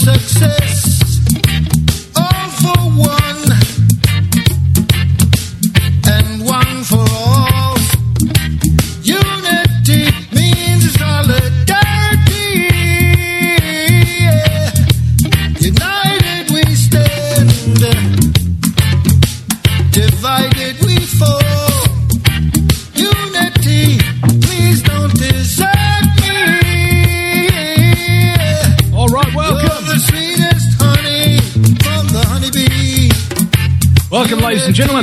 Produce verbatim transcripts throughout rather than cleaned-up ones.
success, all for one, and one for all. Unity means solidarity. Yeah. United we stand, divided we fall. Unity, please don't desert me. All right, welcome. You're the sweetest honey from the honeybee. Welcome, ladies and gentlemen,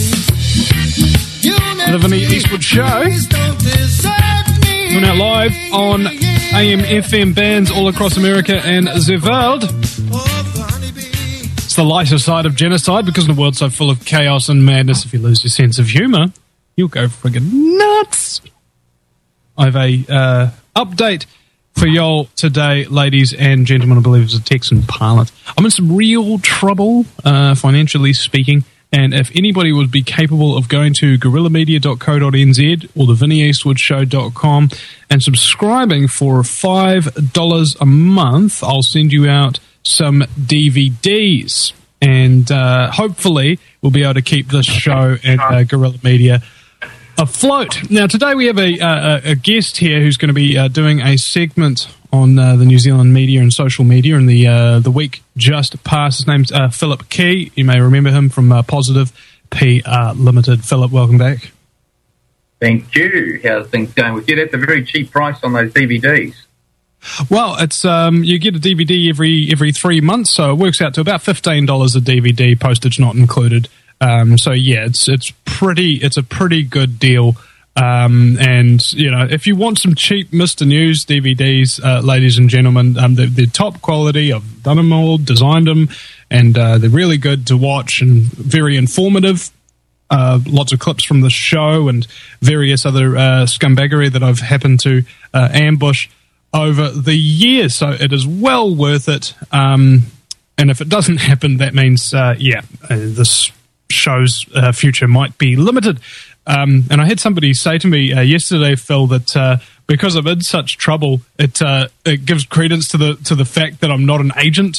to the Vinny Eastwood Show. We're now live on A M F M bands all across America and the world. It's the lighter side of genocide, because in a world so full of chaos and madness, if you lose your sense of humour, you'll go friggin' nuts. I have a uh, update for y'all today, ladies and gentlemen. I believe it's a Texan pilot. I'm in some real trouble, uh, financially speaking. And if anybody would be capable of going to guerrilla media dot co dot n z or the vinny eastwood show dot com and subscribing for five dollars a month, I'll send you out some D V Ds. And uh, hopefully we'll be able to keep this show and uh, Guerrilla Media afloat. Now, today we have a, a, a guest here who's going to be uh, doing a segment on uh, the New Zealand media and social media in the uh, the week just past. His name's uh, Philip Key. You may remember him from uh, Positive P R Limited. Philip, welcome back. Thank you. How's things going with you? That's a very cheap price on those D V Ds. Well, it's um, you get a D V D every every three months, so it works out to about fifteen dollars a D V D, postage not included. Um, so yeah, it's it's pretty it's a pretty good deal. Um, and, you know, if you want some cheap Mister News D V Ds, uh, ladies and gentlemen, um, they're, they're top quality. I've done them all, designed them, and uh, they're really good to watch and very informative. Uh, lots of clips from the show and various other uh, scumbaggery that I've happened to uh, ambush over the years. So it is well worth it. Um, and if it doesn't happen, that means, uh, yeah, uh, this show's uh, future might be limited. Um, and I had somebody say to me uh, yesterday, Phil, that uh, because I'm in such trouble, it uh, it gives credence to the to the fact that I'm not an agent.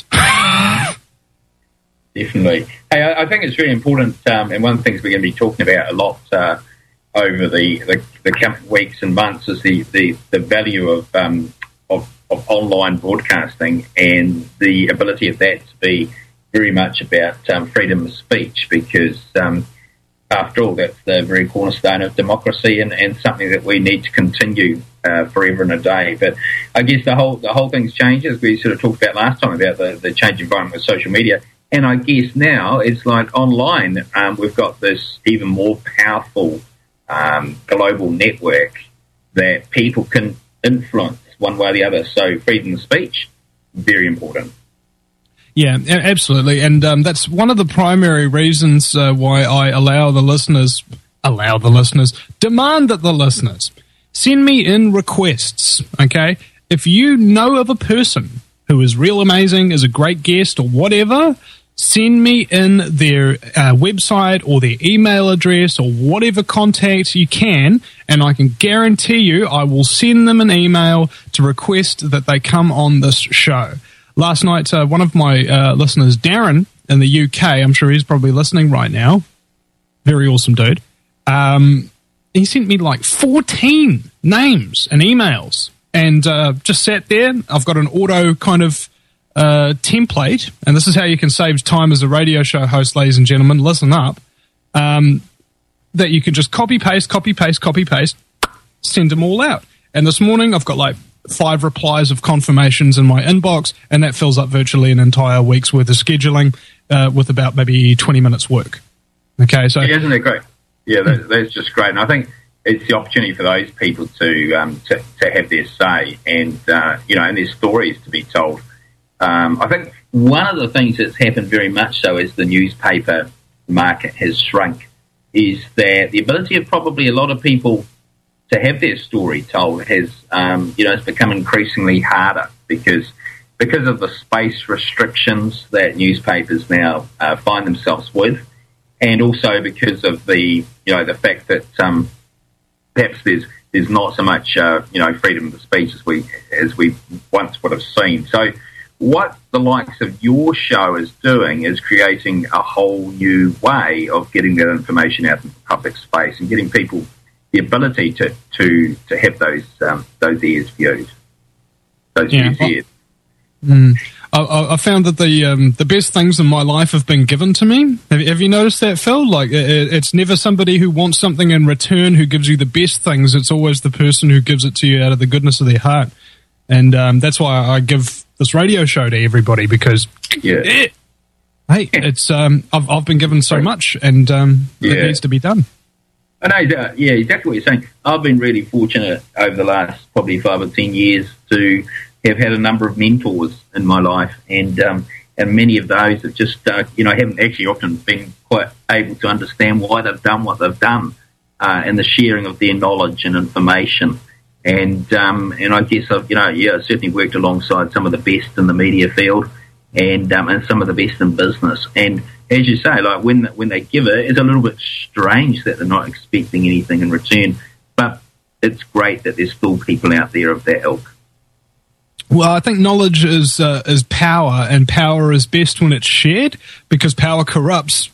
Definitely. Hey, I, I think it's really important, um, and one of the things we're going to be talking about a lot uh, over the, the, the coming weeks and months is the, the, the value of, um, of of online broadcasting and the ability of that to be very much about um, freedom of speech, because um, after all, that's the very cornerstone of democracy, and, and something that we need to continue uh, forever and a day. But I guess the whole the whole thing's changed, as we sort of talked about last time about the, the changed environment with social media. And I guess now it's like online, um, we've got this even more powerful um, global network that people can influence one way or the other. So freedom of speech, very important. Yeah, absolutely, and um, that's one of the primary reasons uh, why I allow the listeners, allow the listeners, demand that the listeners send me in requests, okay? If you know of a person who is real amazing, is a great guest or whatever, send me in their uh, website or their email address or whatever contact you can, and I can guarantee you I will send them an email to request that they come on this show. Last night, uh, one of my uh, listeners, Darren, in the U K, I'm sure he's probably listening right now, very awesome dude, um, he sent me like fourteen names and emails, and uh, just sat there. I've got an auto kind of uh, template, and this is how you can save time as a radio show host, ladies and gentlemen. Listen up. Um, that you can just copy-paste, copy-paste, copy-paste, send them all out. And this morning, I've got like five replies of confirmations in my inbox, and that fills up virtually an entire week's worth of scheduling uh, with about maybe twenty minutes work. Okay, so yeah, isn't it great? Yeah, that, that's just great, and I think it's the opportunity for those people to um, to, to have their say, and uh, you know, and their stories to be told. Um, I think one of the things that's happened very much so as the newspaper market has shrunk is that the ability of probably a lot of people to have their story told has, um, you know, it's become increasingly harder because because of the space restrictions that newspapers now uh, find themselves with, and also because of the, you know, the fact that um, perhaps there's there's not so much, uh, you know, freedom of speech as we as we once would have seen. So what the likes of your show is doing is creating a whole new way of getting that information out in the public space and getting people the ability to to, to have those um, those ears viewed, those Yeah. views ears. Mm. I- I, I found that the um, the best things in my life have been given to me. Have, have you noticed that, Phil? Like, it, it's never somebody who wants something in return who gives you the best things. It's always the person who gives it to you out of the goodness of their heart. And um, that's why I give this radio show to everybody, because Yeah. eh, hey, it's um, I've I've been given so much, and um, Yeah. it needs to be done. I know, uh, yeah, exactly what you're saying. I've been really fortunate over the last probably five or ten years to have had a number of mentors in my life, and um, and many of those have just, uh, you know, haven't actually often been quite able to understand why they've done what they've done, uh, and the sharing of their knowledge and information. And um, and I guess I've, you know, yeah, I've certainly worked alongside some of the best in the media field, and um, and some of the best in business. And as you say, like when when they give it, it's a little bit strange that they're not expecting anything in return. But it's great that there's still people out there of that ilk. Well, I think knowledge is uh, is power, and power is best when it's shared, because power corrupts.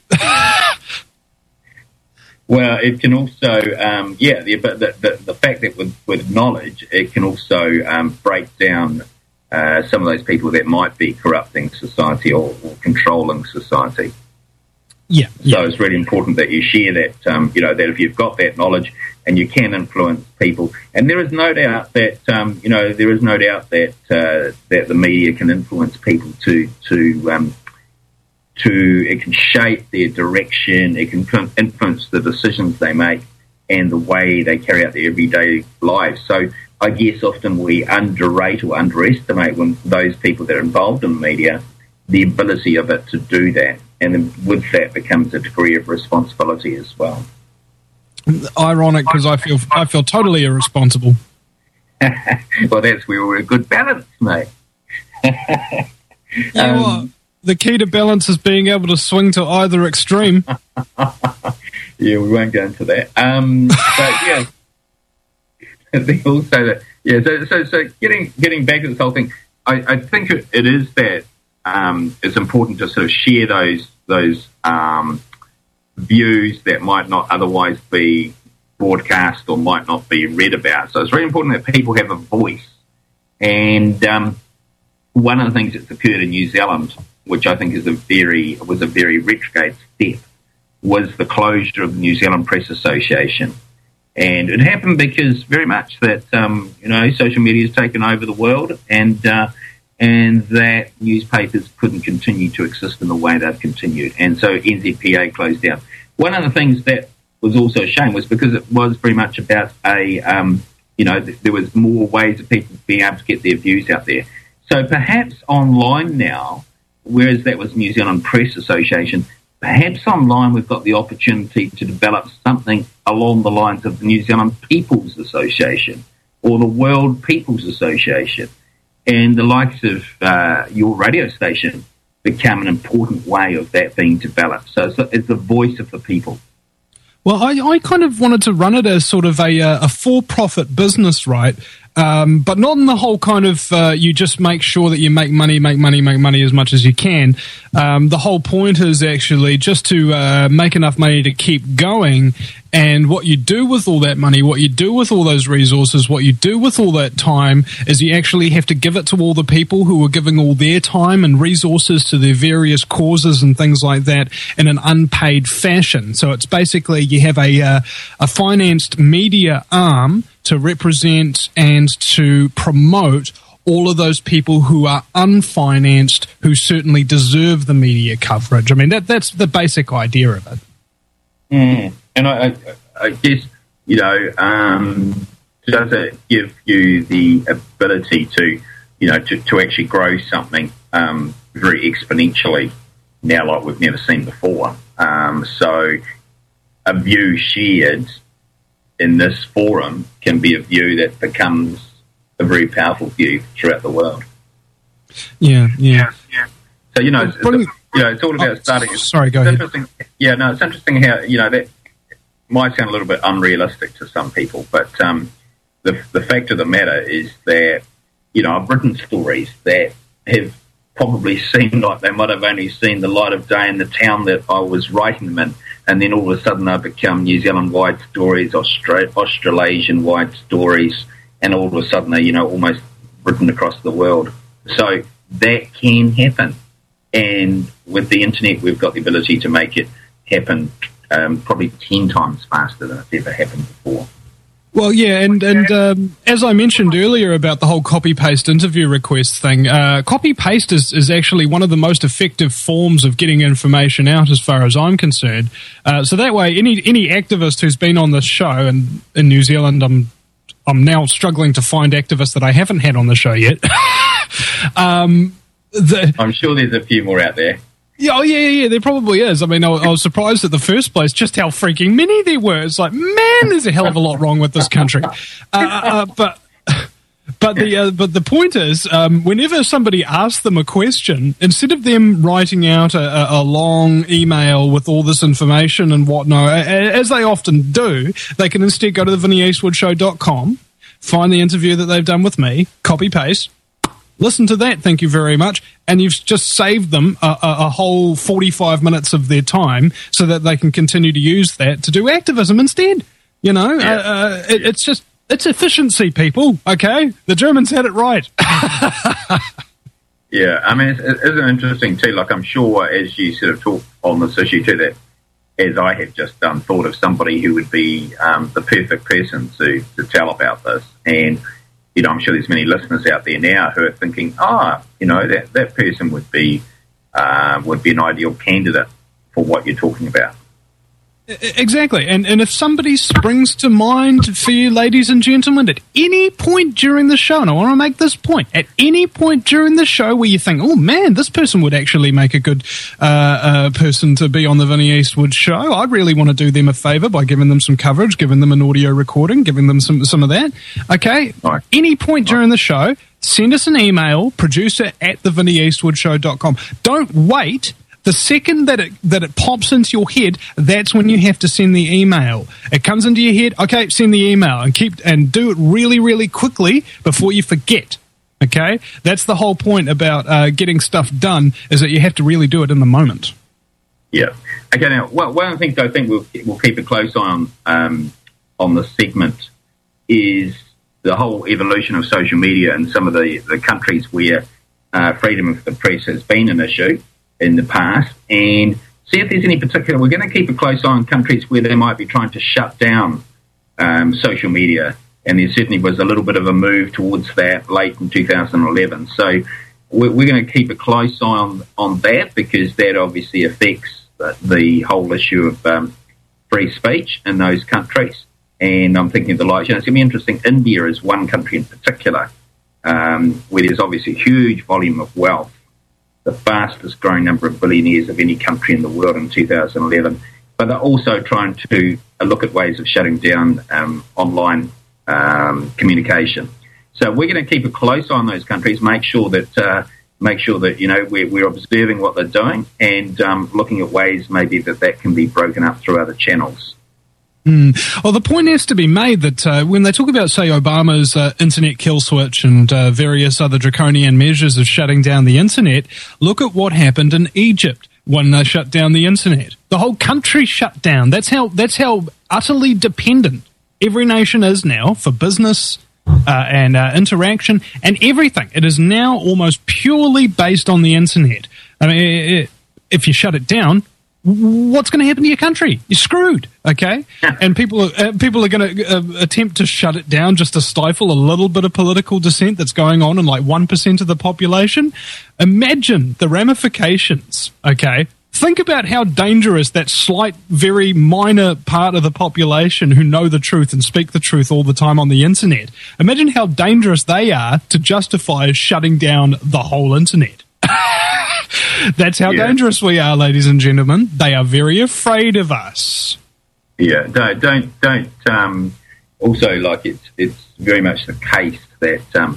Well, it can also, um, yeah, the, but the, the, the fact that with, with knowledge, it can also um, break down uh, some of those people that might be corrupting society or, or controlling society. Yeah, So yeah. it's really important that you share that, um, you know, that if you've got that knowledge and you can influence people. And there is no doubt that, um, you know, there is no doubt that uh, that the media can influence people to, to, um, to, it can shape their direction, it can influence the decisions they make and the way they carry out their everyday lives. So I guess often we underrate or underestimate when those people that are involved in media, the ability of it to do that. And then with that becomes a degree of responsibility as well. Ironic, because I feel I feel totally irresponsible. Well, that's where we're a good balance, mate. You know what? The key to balance is being able to swing to either extreme. Yeah, we won't go into that. Um, but yeah, they also that yeah. So, so, so getting getting back to this whole thing, I, I think it, it is that um, it's important to sort of share those those um, views that might not otherwise be broadcast or might not be read about. So it's very important that people have a voice. And um, one of the things that's occurred in New Zealand, which I think is a very was a very retrograde step, was the closure of the New Zealand Press Association. And it happened because very much that, um, you know, social media has taken over the world, and uh, and that newspapers couldn't continue to exist in the way they've continued. And so N Z P A closed down. One of the things that was also a shame was because it was very much about a, um, you know, th- there was more ways of people being able to get their views out there. So perhaps online now, whereas that was New Zealand Press Association, perhaps online we've got the opportunity to develop something along the lines of the New Zealand People's Association or the World People's Association, and the likes of uh, your radio station become an important way of that being developed. So it's, it's the voice of the people. Well, I, I kind of wanted to run it as sort of a, uh, a for-profit business, right? Um, but not in the whole kind of uh, you just make sure that you make money, make money, make money as much as you can. Um, the whole point is actually just to uh, make enough money to keep going. And what you do with all that money, what you do with all those resources, what you do with all that time is you actually have to give it to all the people who are giving all their time and resources to their various causes and things like that in an unpaid fashion. So it's basically you have a uh, a financed media arm to represent and to promote all of those people who are unfinanced, who certainly deserve the media coverage. I mean, that that's the basic idea of it. Mm. And I, I, I guess, you know, um, does it give you the ability to, you know, to, to actually grow something um, very exponentially now like we've never seen before? Um, so a view shared in this forum can be a view that becomes a very powerful view throughout the world. Yeah, yeah. yeah. So, you know, it's, it's, you know, it's all about oh, starting. Sorry, go it's ahead. Yeah, no, it's interesting how, you know, that might sound a little bit unrealistic to some people, but um, the the fact of the matter is that, you know, I've written stories that have probably seemed like they might have only seen the light of day in the town that I was writing them in, and then all of a sudden they become New Zealand-wide stories, Austra- Australasian-wide stories, and all of a sudden they're, you know, almost written across the world. So that can happen, and with the internet we've got the ability to make it happen um, probably ten times faster than it's ever happened before. Well, yeah, and, and um, as I mentioned earlier about the whole copy-paste interview request thing, uh, copy-paste is, is actually one of the most effective forms of getting information out as far as I'm concerned. Uh, so that way, any any activist who's been on this show, and in New Zealand I'm, I'm now struggling to find activists that I haven't had on the show yet. um, the, I'm sure there's a few more out there. Yeah, oh, yeah, yeah, yeah, there probably is. I mean, I, I was surprised at the first place just how freaking many there were. It's like, man, there's a hell of a lot wrong with this country. Uh, uh, but but the uh, but the point is, um, whenever somebody asks them a question, instead of them writing out a, a long email with all this information and whatnot, as they often do, they can instead go to the vinnie eastwood show dot com, find the interview that they've done with me, copy paste. Listen to that, thank you very much, and you've just saved them a, a, a whole forty-five minutes of their time so that they can continue to use that to do activism instead. You know, yeah. uh, uh, it, it's just, it's efficiency, people, okay? The Germans had it right. Yeah, I mean, it's, it's interesting too, like I'm sure as you sort of talk on this issue too, that as I have just done, thought of somebody who would be um, the perfect person to, to tell about this, and you know, I'm sure there's many listeners out there now who are thinking, ah, oh, you know, that, that person would be uh, would be an ideal candidate for what you're talking about. Exactly. And and if somebody springs to mind for you, ladies and gentlemen, at any point during the show, and I want to make this point, at any point during the show where you think, oh, man, this person would actually make a good uh, uh, person to be on the Vinnie Eastwood show, I'd really want to do them a favour by giving them some coverage, giving them an audio recording, giving them some, some of that. Okay? Right. Any point during the show, send us an email, producer at the vinnie eastwood show dot com. Don't wait. The second that it that it pops into your head, that's when you have to send the email. It comes into your head, okay, send the email and keep and do it really, really quickly before you forget. Okay, that's the whole point about uh, getting stuff done, is that you have to really do it in the moment. Yeah. Okay. Now, well, one of the things I think we'll we'll keep a close eye on um, on the segment is the whole evolution of social media and some of the the countries where uh, freedom of the press has been an issue in the past, and see if there's any particular. We're going to keep a close eye on countries where they might be trying to shut down um, social media, and there certainly was a little bit of a move towards that late in two thousand eleven. So we're, we're going to keep a close eye on, on that, because that obviously affects the, the whole issue of um, free speech in those countries. And I'm thinking of the likes, you know, it's going to be interesting. India is one country in particular um, where there's obviously a huge volume of wealth, the fastest growing number of billionaires of any country in the world in two thousand eleven. But they're also trying to look at ways of shutting down um, online um, communication. So we're going to keep a close eye on those countries, make sure that uh, make sure that you know we're, we're observing what they're doing, and um, looking at ways maybe that that can be broken up through other channels. Mm. Well, the point has to be made that uh, when they talk about, say, Obama's uh, internet kill switch and uh, various other draconian measures of shutting down the internet, look at what happened in Egypt when they shut down the internet. The whole country shut down. That's how that's how utterly dependent every nation is now for business uh, and uh, interaction and everything. It is now almost purely based on the internet. I mean, it, if you shut it down, what's going to happen to your country? You're screwed, okay? And people are, uh, people are going to uh, attempt to shut it down just to stifle a little bit of political dissent that's going on in like one percent of the population. Imagine the ramifications, okay? Think about how dangerous that slight, very minor part of the population who know the truth and speak the truth all the time on the internet. Imagine how dangerous they are to justify shutting down the whole internet. That's how yeah. dangerous we are, ladies and gentlemen. They are very afraid of us. Yeah, don't, don't, don't. Um, also, like it's it's very much the case that um,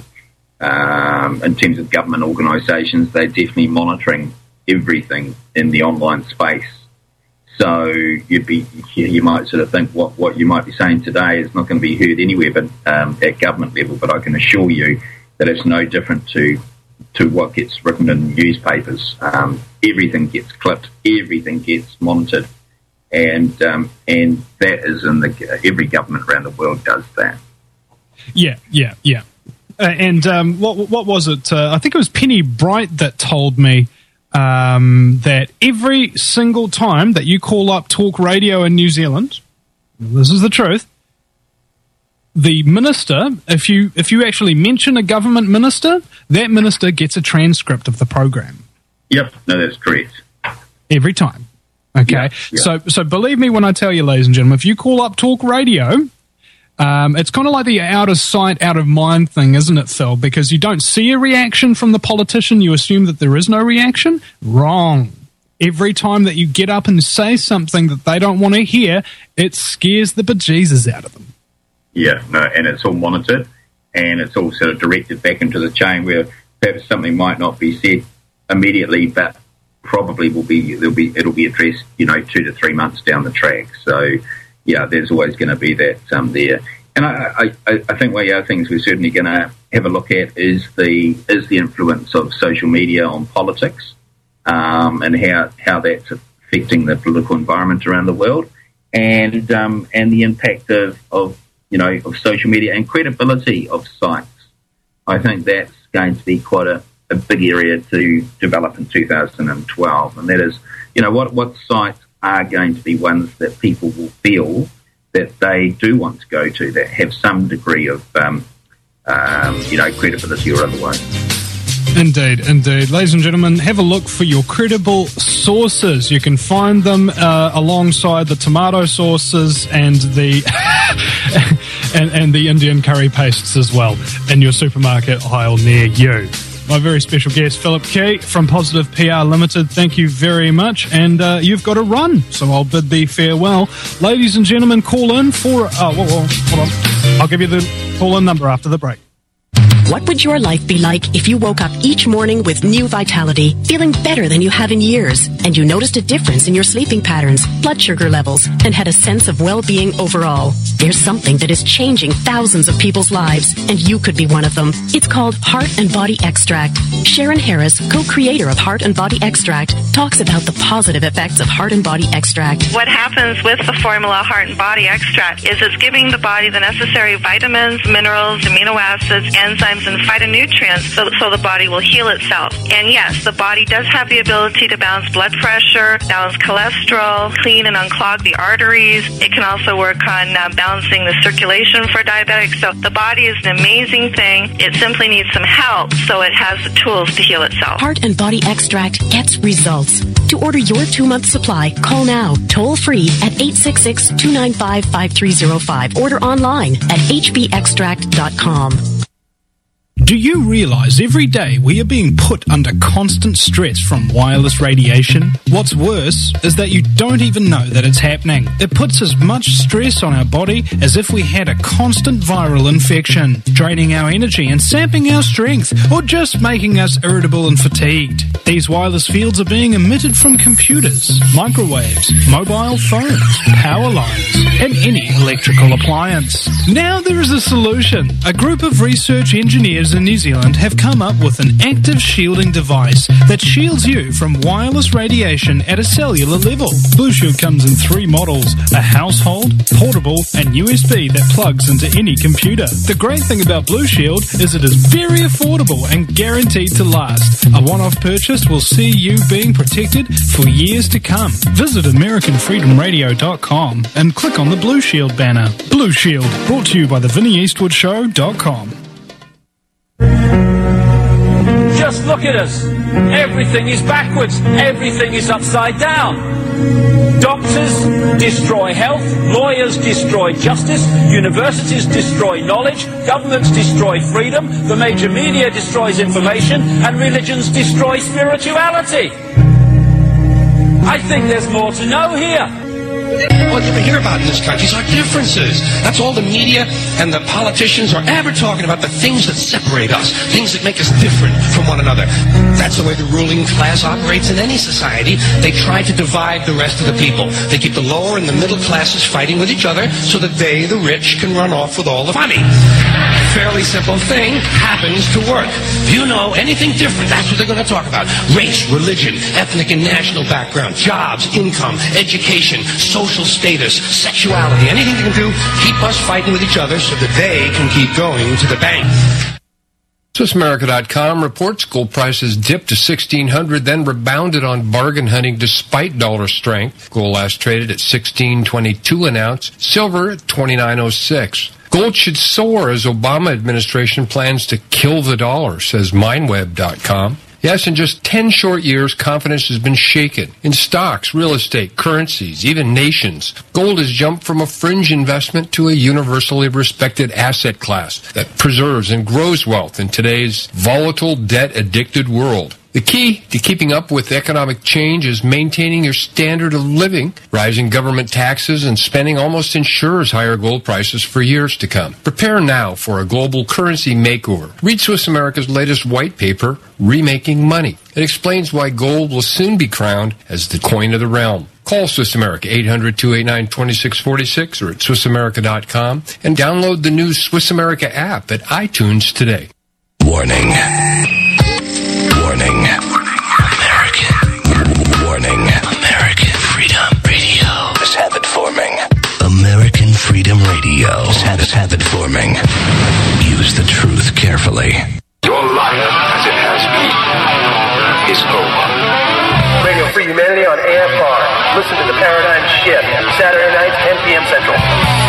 um, in terms of government organisations, they're definitely monitoring everything in the online space. So you'd be, you might sort of think what what you might be saying today is not going to be heard anywhere, but um, at government level. But I can assure you that it's no different to to what gets written in newspapers. Um, everything gets clipped, everything gets monitored, and um, and that is in the every government around the world does that. Yeah, yeah, yeah. Uh, and um, what what was it? Uh, I think it was Penny Bright that told me um, that every single time that you call up Talk Radio in New Zealand, this is the truth, the minister, if you if you actually mention a government minister, that minister gets a transcript of the program. Yep, no, that's correct. Every time. Okay, yeah, yeah. so so believe me when I tell you, ladies and gentlemen, if you call up Talk Radio. Um, it's kind of like the out of sight, out of mind thing, isn't it, Phil? Because you don't see a reaction from the politician, you assume that there is no reaction. Wrong. Every time that you get up and say something that they don't want to hear, it scares the bejesus out of them. Yeah, no, and it's all monitored, and it's all sort of directed back into the chain where perhaps something might not be said immediately, but probably will be. There'll be it'll be addressed, you know, two to three months down the track. So. Yeah, there's always going to be that um, there, and I, I, I think one of the other things we're certainly going to have a look at is the is the influence of social media on politics, um, and how how that's affecting the political environment around the world, and um, and the impact of, of you know of social media and credibility of sites. I think that's going to be quite a, a big area to develop in two thousand twelve, and that is you know what what sites are going to be ones that people will feel that they do want to go to, that have some degree of, um, um, you know, credibility or otherwise. Indeed, indeed. Ladies and gentlemen, have a look for your credible sources. You can find them uh, alongside the tomato sauces and the and, and the Indian curry pastes as well in your supermarket aisle near you. My very special guest, Philip Key from Positive P R Limited. Thank you very much. And uh, you've got to run, so I'll bid thee farewell. Ladies and gentlemen, call in for... Oh, whoa, whoa, hold on. I'll give you the call-in number after the break. What would your life be like if you woke up each morning with new vitality, feeling better than you have in years, and you noticed a difference in your sleeping patterns, blood sugar levels, and had a sense of well-being overall? There's something that is changing thousands of people's lives, and you could be one of them. It's called Heart and Body Extract. Sharon Harris, co-creator of Heart and Body Extract, talks about the positive effects of Heart and Body Extract. What happens with the formula Heart and Body Extract is it's giving the body the necessary vitamins, minerals, amino acids, enzymes, and phytonutrients so, so the body will heal itself. And yes, the body does have the ability to balance blood pressure, balance cholesterol, clean and unclog the arteries. It can also work on uh, balancing the circulation for diabetics. So the body is an amazing thing. It simply needs some help so it has the tools to heal itself. Heart and Body Extract gets results. To order your two-month supply, call now, toll-free at eight six six, two nine five, five three zero five. Order online at h b extract dot com. Do you realize every day we are being put under constant stress from wireless radiation? What's worse is that you don't even know that it's happening. It puts as much stress on our body as if we had a constant viral infection, draining our energy and sapping our strength, or just making us irritable and fatigued. These wireless fields are being emitted from computers, microwaves, mobile phones, power lines, and any electrical appliance. Now there is a solution. A group of research engineers in New Zealand have come up with an active shielding device that shields you from wireless radiation at a cellular level. Blue Shield comes in three models, a household, portable, and U S B that plugs into any computer. The great thing about Blue Shield is it is very affordable and guaranteed to last. A one-off purchase will see you being protected for years to come. Visit American Freedom Radio dot com and click on the Blue Shield banner. Blue Shield, brought to you by the Vinnie Eastwood Show dot com. Just look at us. Everything is backwards. Everything is upside down. Doctors destroy health. Lawyers destroy justice. Universities destroy knowledge. Governments destroy freedom. The major media destroys information. And religions destroy spirituality. I think there's more to know here. What you hear about in this country is our differences. That's all the media and the politicians are ever talking about, the things that separate us, things that make us different from one another. That's the way the ruling class operates in any society. They try to divide the rest of the people. They keep the lower and the middle classes fighting with each other so that they, the rich, can run off with all the money. fairly simple thing happens to work. If you know anything different, that's what they're going to talk about. Race, religion, ethnic and national background, jobs, income, education, social status, sexuality, anything they can do, keep us fighting with each other so that they can keep going to the bank. Swiss America dot com reports gold prices dipped to sixteen hundred, then rebounded on bargain hunting despite dollar strength. Gold last traded at sixteen twenty-two an ounce, silver at twenty-nine oh six. Gold should soar as Obama administration plans to kill the dollar, says Mindweb dot com. Yes, in just ten short years, confidence has been shaken in stocks, real estate, currencies, even nations. Gold has jumped from a fringe investment to a universally respected asset class that preserves and grows wealth in today's volatile, debt-addicted world. The key to keeping up with economic change is maintaining your standard of living. Rising government taxes and spending almost ensures higher gold prices for years to come. Prepare now for a global currency makeover. Read Swiss America's latest white paper, Remaking Money. It explains why gold will soon be crowned as the coin of the realm. Call Swiss America, eight hundred, two eight nine, two six four six or at Swiss America dot com and download the new Swiss America app at iTunes today. Warning. Warning. American. Warning. American Freedom Radio is habit forming. American Freedom Radio is habit, habit forming. Use the truth carefully. Your life, as it has been, is over. Radio Free Humanity on A F R. Listen to The Paradigm Shift. Saturday nights, ten p.m. Central.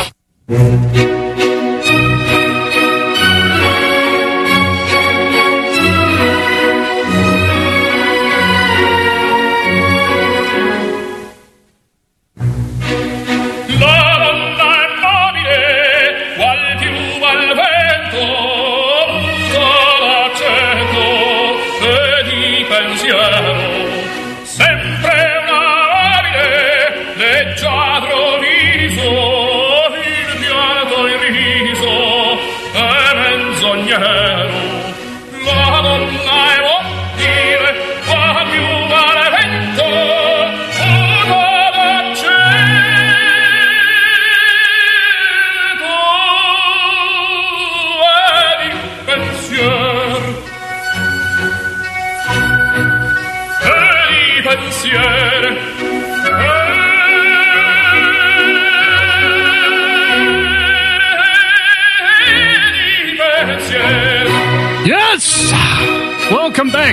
Yes! Welcome back,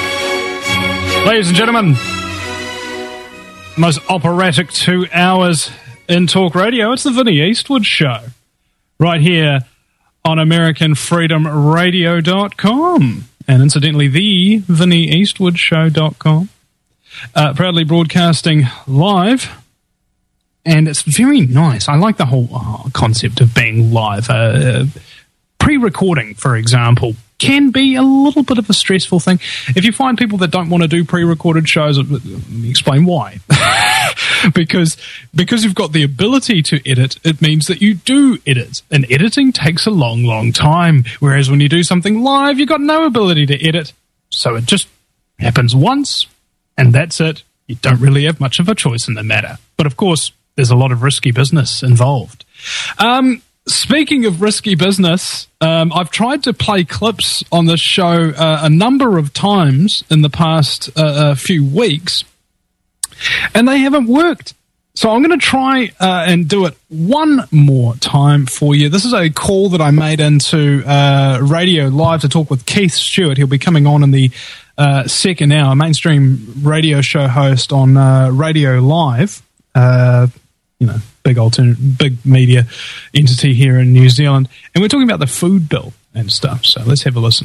ladies and gentlemen. Most operatic two hours in talk radio. It's the Vinnie Eastwood Show, right here on American Freedom Radio dot com. And incidentally, the Vinnie Eastwood Show dot com. Uh, proudly broadcasting live. And it's very nice. I like the whole oh, concept of being live. Uh, pre-recording, for example, can be a little bit of a stressful thing. If you find people that don't want to do pre-recorded shows, let me explain why. because because you've got the ability to edit, it means that you do edit. And editing takes a long, long time. Whereas when you do something live, you've got no ability to edit. So it just happens once, and that's it. You don't really have much of a choice in the matter. But of course, there's a lot of risky business involved. Um, speaking of risky business, um, I've tried to play clips on this show uh, a number of times in the past uh, few weeks, and they haven't worked. So I'm going to try uh, and do it one more time for you. This is a call that I made into uh, Radio Live to talk with Keith Stewart. He'll be coming on in the uh, second hour, mainstream radio show host on uh, Radio Live. Uh, you know, big alternate, big media entity here in New Zealand. And we're talking about the food bill and stuff. So let's have a listen.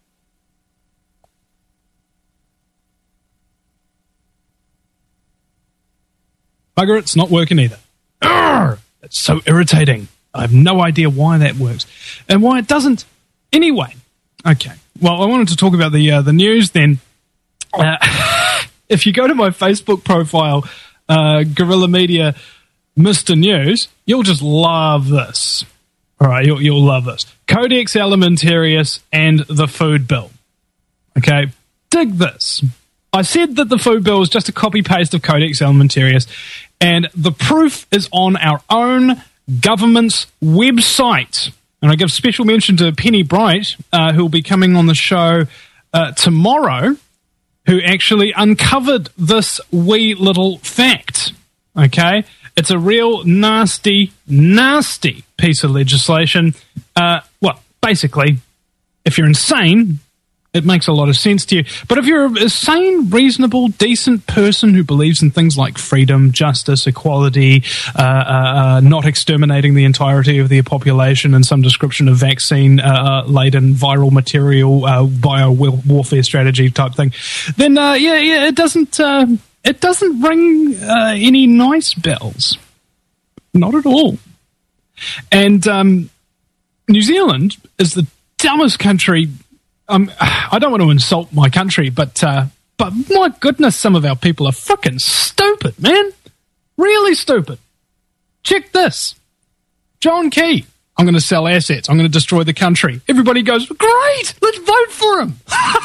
Bugger, it's not working either. Urgh! It's so irritating. I have no idea why that works and why it doesn't. Anyway, okay. Well, I wanted to talk about the uh, the news then. Uh, if you go to my Facebook profile, uh, Guerrilla Media Mister News, you'll just love this. All right, you'll, you'll love this. Codex Alimentarius and the food bill. Okay, dig this. I said that the food bill is just a copy-paste of Codex Alimentarius, and the proof is on our own government's website. And I give special mention to Penny Bright, uh, who will be coming on the show uh, tomorrow, who actually uncovered this wee little fact. Okay? It's a real nasty, nasty piece of legislation. Uh, well, basically, if you're insane, it makes a lot of sense to you. But if you're a sane, reasonable, decent person who believes in things like freedom, justice, equality, uh, uh, uh, not exterminating the entirety of the population, and some description of vaccine-laden uh, viral material, uh, bio-warfare strategy type thing, then uh, yeah, yeah, it doesn't uh, it doesn't ring uh, any nice bells, not at all. And um, New Zealand is the dumbest country. Um, I don't want to insult my country, but uh, but my goodness, some of our people are freaking stupid, man. Really stupid. Check this. John Key. I'm going to sell assets. I'm going to destroy the country. Everybody goes, great, let's vote for him.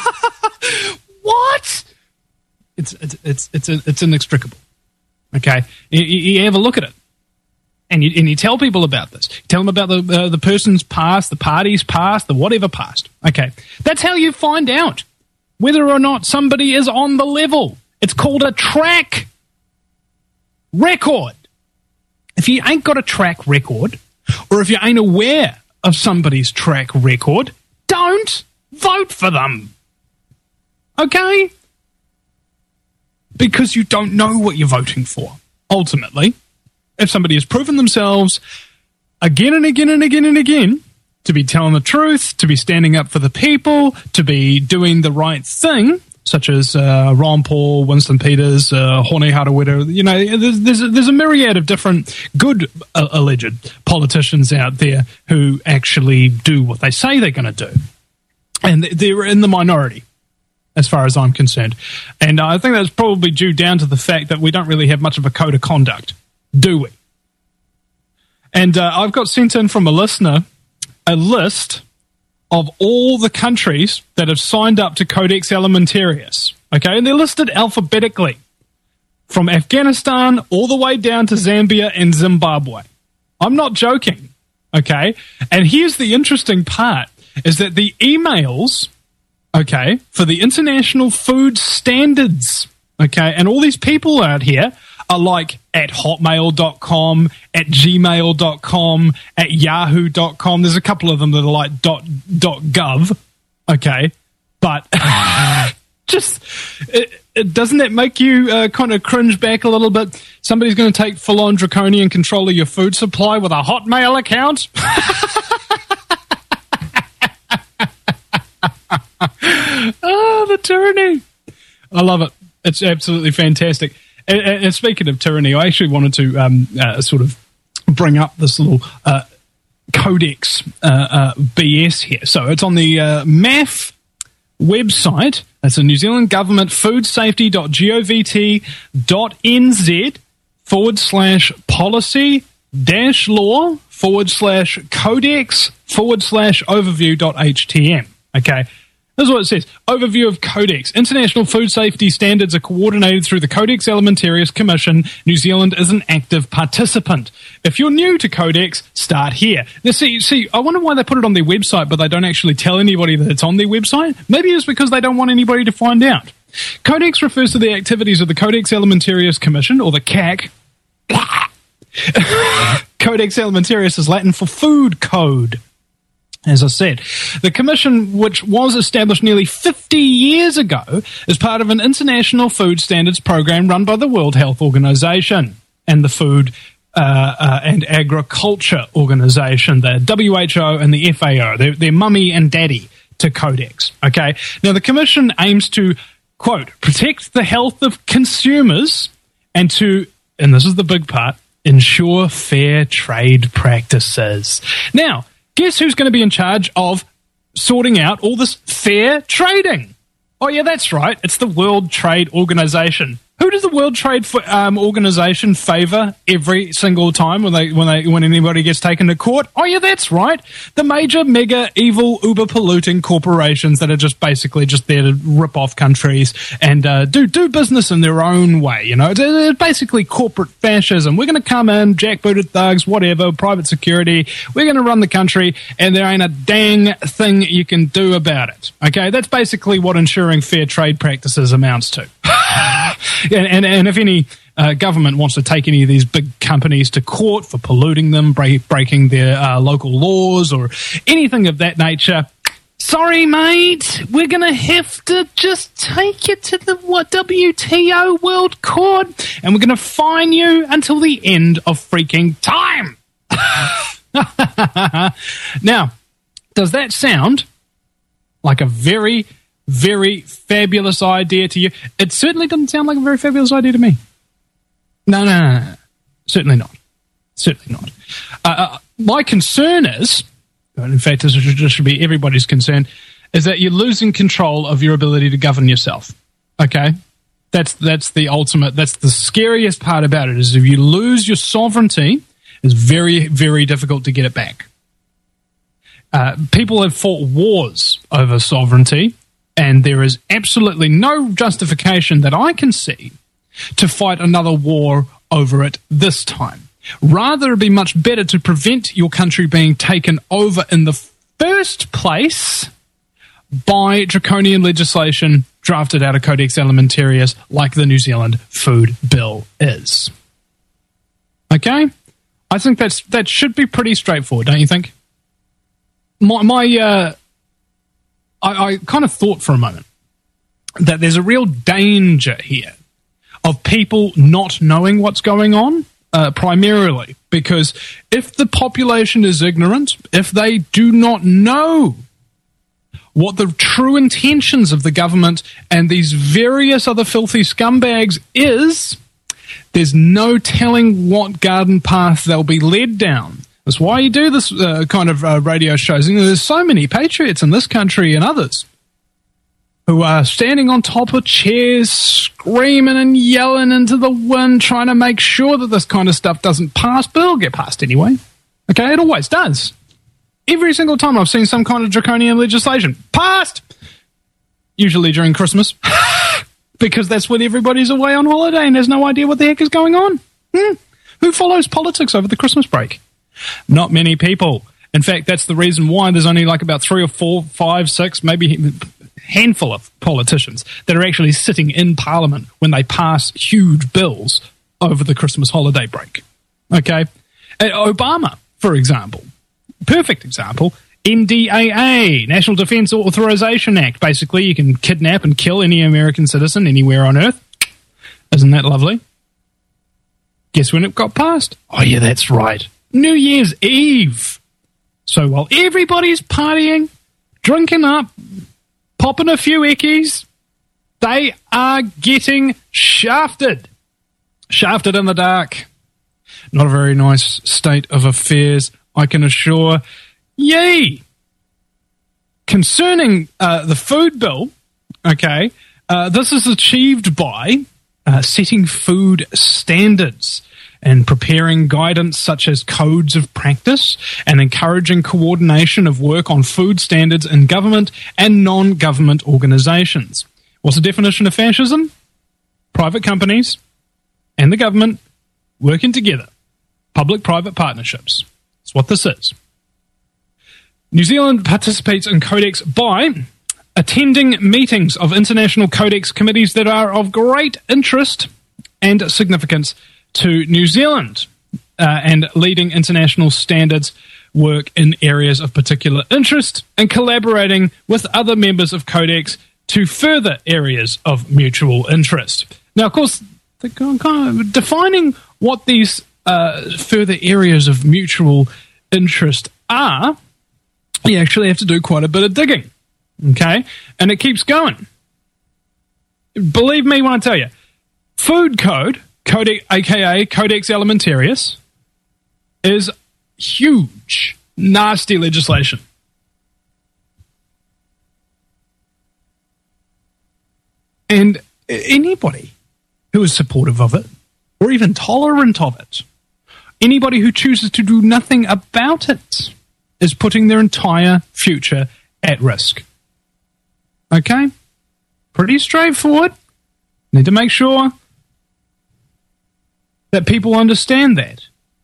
What? It's it's it's it's it's inextricable. Okay, you, you have a look at it. And you, and you tell people about this. You tell them about the uh, the person's past, the party's past, the whatever past. Okay. That's how you find out whether or not somebody is on the level. It's called a track record. If you ain't got a track record, or if you ain't aware of somebody's track record, don't vote for them. Okay? Because you don't know what you're voting for, ultimately. If somebody has proven themselves again and again and again and again to be telling the truth, to be standing up for the people, to be doing the right thing, such as uh, Ron Paul, Winston Peters, uh, Hone Harawira, you know, there's, there's, a, there's a myriad of different good uh, alleged politicians out there who actually do what they say they're going to do. And they're in the minority, as far as I'm concerned. And I think that's probably due down to the fact that we don't really have much of a code of conduct. Do we? And uh, I've got sent in from a listener a list of all the countries that have signed up to Codex Alimentarius. Okay, and they're listed alphabetically from Afghanistan all the way down to Zambia and Zimbabwe. I'm not joking. Okay, and here's the interesting part: is that the emails, okay, for the International Food Standards, okay, and all these people out here are like at hotmail dot com, at gmail dot com, at yahoo dot com. There's a couple of them that are like dot, dot gov, okay? But just, it, it, doesn't that make you uh, kind of cringe back a little bit? Somebody's going to take full-on draconian control of your food supply with a Hotmail account? Oh, the tyranny. I love it. It's absolutely fantastic. And, and speaking of tyranny, I actually wanted to um, uh, sort of bring up this little uh, codex uh, uh, B S here. So it's on the uh, M A F website. That's a New Zealand Government food safety dot govt dot n z forward slash policy dash law forward slash codex forward slash overview dot htm. Okay. This is what it says. Overview of Codex. International food safety standards are coordinated through the Codex Alimentarius Commission. New Zealand is an active participant. If you're new to Codex, start here. Now, see, see, I wonder why they put it on their website, but they don't actually tell anybody that it's on their website. Maybe it's because they don't want anybody to find out. Codex refers to the activities of the Codex Alimentarius Commission, or the C A C. Codex Alimentarius is Latin for food code. As I said, the commission, which was established nearly fifty years ago, is part of an international food standards program run by the World Health Organization and the Food uh, uh, and Agriculture Organization, the W H O and the F A O. They're, they're mummy and daddy to Codex. Okay. Now, the commission aims to, quote, protect the health of consumers and to, and this is the big part, ensure fair trade practices. Now, guess who's going to be in charge of sorting out all this fair trading? Oh, yeah, that's right. It's the World Trade Organization. Who does the World Trade um, Organization favor every single time when they when they when anybody gets taken to court? Oh yeah, that's right. The major, mega, evil, uber polluting corporations that are just basically just there to rip off countries and uh, do do business in their own way. You know, it's basically corporate fascism. We're going to come in, jackbooted thugs, whatever, private security. We're going to run the country, and there ain't a dang thing you can do about it. Okay, that's basically what ensuring fair trade practices amounts to. And, and, and if any uh, government wants to take any of these big companies to court for polluting them, break, breaking their uh, local laws, or anything of that nature, sorry, mate, we're going to have to just take you to the what, W T O World Court, and we're going to fine you until the end of freaking time. Now, does that sound like a very... very fabulous idea to you? It certainly doesn't sound like a very fabulous idea to me. No, no, no, no. Certainly not. Certainly not. Uh, uh, my concern is, and in fact, this should, should be everybody's concern, is that you're losing control of your ability to govern yourself. Okay? That's that's the ultimate, that's the scariest part about it, is if you lose your sovereignty, it's very, very difficult to get it back. Uh, people have fought wars over sovereignty, and there is absolutely no justification that I can see to fight another war over it this time. Rather, it would be much better to prevent your country being taken over in the first place by draconian legislation drafted out of Codex Alimentarius like the New Zealand Food Bill is. Okay? I think that's that should be pretty straightforward, don't you think? My... my uh, I, I kind of thought for a moment that there's a real danger here of people not knowing what's going on, uh, primarily because if the population is ignorant, if they do not know what the true intentions of the government and these various other filthy scumbags is, there's no telling what garden path they'll be led down. That's why you do this uh, kind of uh, radio shows. And there's so many patriots in this country and others who are standing on top of chairs, screaming and yelling into the wind, trying to make sure that this kind of stuff doesn't pass, but it'll get passed anyway. Okay, it always does. Every single time I've seen some kind of draconian legislation passed, usually during Christmas, because that's when everybody's away on holiday and there's no idea what the heck is going on. Hmm? Who follows politics over the Christmas break? Not many people. In fact, that's the reason why there's only like about three or four, five, six, maybe a handful of politicians that are actually sitting in Parliament when they pass huge bills over the Christmas holiday break. Okay? Uh, Obama, for example, perfect example, N D A A, National Defense Authorization Act. Basically, you can kidnap and kill any American citizen anywhere on Earth. Isn't that lovely? Guess when it got passed? Oh, yeah, that's right. New Year's Eve. So while everybody's partying, drinking up, popping a few ickies, they are getting shafted. Shafted in the dark. Not a very nice state of affairs, I can assure ye. Concerning uh, the food bill, okay, uh, this is achieved by uh, setting food standards and preparing guidance such as codes of practice and encouraging coordination of work on food standards in government and non-government organizations. What's the definition of fascism? Private companies and the government working together. Public-private partnerships. That's what this is. New Zealand participates in Codex by attending meetings of international Codex committees that are of great interest and significance to New Zealand, uh, and leading international standards work in areas of particular interest and collaborating with other members of Codex to further areas of mutual interest. Now, of course, the kind of defining what these uh, further areas of mutual interest are, you actually have to do quite a bit of digging, okay? And it keeps going. Believe me when I tell you, food code, Codex, aka Codex Alimentarius, is huge, nasty legislation. And anybody who is supportive of it or even tolerant of it. Anybody who chooses to do nothing about it is putting their entire future at risk. Okay? Pretty straightforward. Need to make sure that people understand that.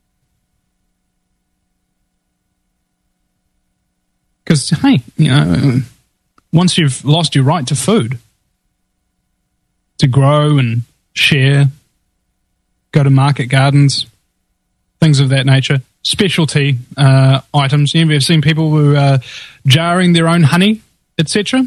Because, hey, you know, once you've lost your right to food, to grow and share, go to market gardens, things of that nature, specialty uh, items. You've seen people who are jarring their own honey, et cetera.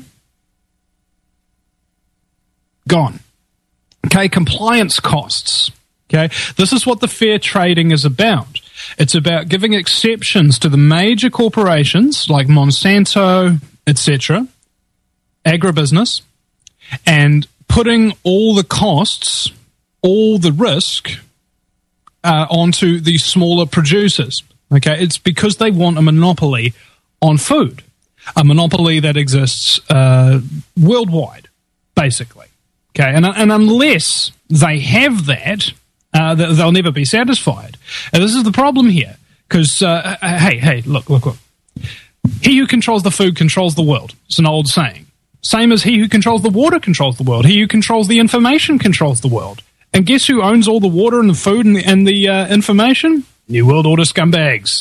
Gone. Okay, compliance costs. Okay, this is what the fair trading is about. It's about giving exceptions to the major corporations like Monsanto, et cetera, agribusiness, and putting all the costs, all the risk uh, onto the smaller producers. Okay, it's because they want a monopoly on food, a monopoly that exists uh, worldwide, basically. Okay, and, and unless they have that, uh, they'll never be satisfied. And this is the problem here, because, uh, hey, hey, look, look, look. He who controls the food controls the world. It's an old saying. Same as he who controls the water controls the world. He who controls the information controls the world. And guess who owns all the water and the food and the, and the uh, information? New World Order scumbags.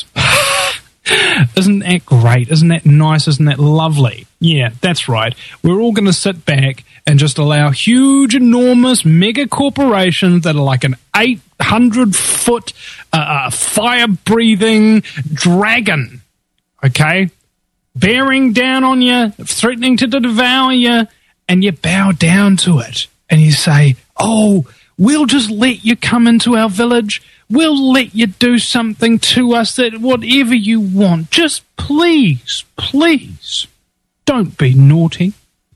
Isn't that great? Isn't that nice? Isn't that lovely? Yeah, that's right. We're all going to sit back and just allow huge, enormous mega corporations that are like an eight hundred foot uh, uh, fire-breathing dragon, okay, bearing down on you, threatening to devour you, and you bow down to it. And you say, oh, we'll just let you come into our village. We'll let you do something to us, that whatever you want. Just please, please, don't be naughty.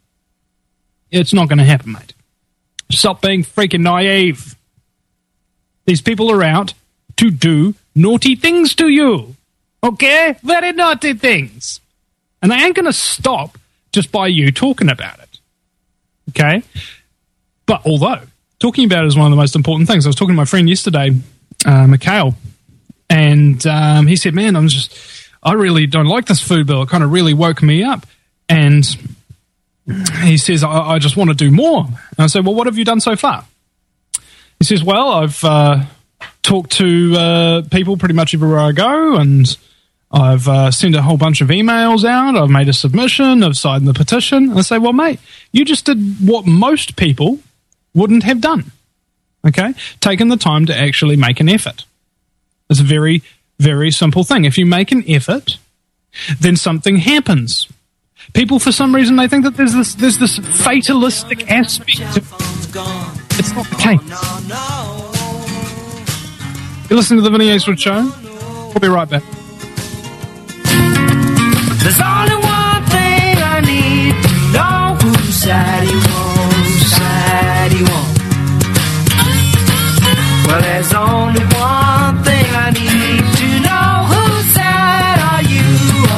It's not going to happen, mate. Stop being freaking naive. These people are out to do naughty things to you. Okay? Very naughty things. And they ain't going to stop just by you talking about it. Okay? But although, talking about it is one of the most important things. I was talking to my friend yesterday, uh, Mikhail, and um, he said, man, I'm just, I really don't like this food bill. It kind of really woke me up. And he says, I, I just want to do more. And I said, well, what have you done so far? He says, well, I've uh, talked to uh, people pretty much everywhere I go, and I've uh, sent a whole bunch of emails out. I've made a submission. I've signed the petition. And I say, well, mate, you just did what most people wouldn't have done. Okay? Taken the time to actually make an effort. It's a very, very simple thing. If you make an effort, then something happens. People, for some reason, they think that there's this there's this fatalistic aspect to it. It's not the case. You're listening to the Vinny Ainsworth Show. We'll be right back. There's only one thing I need to know. Whose side you on, whose side you on. Well, there's only one thing I need to know. Whose side are you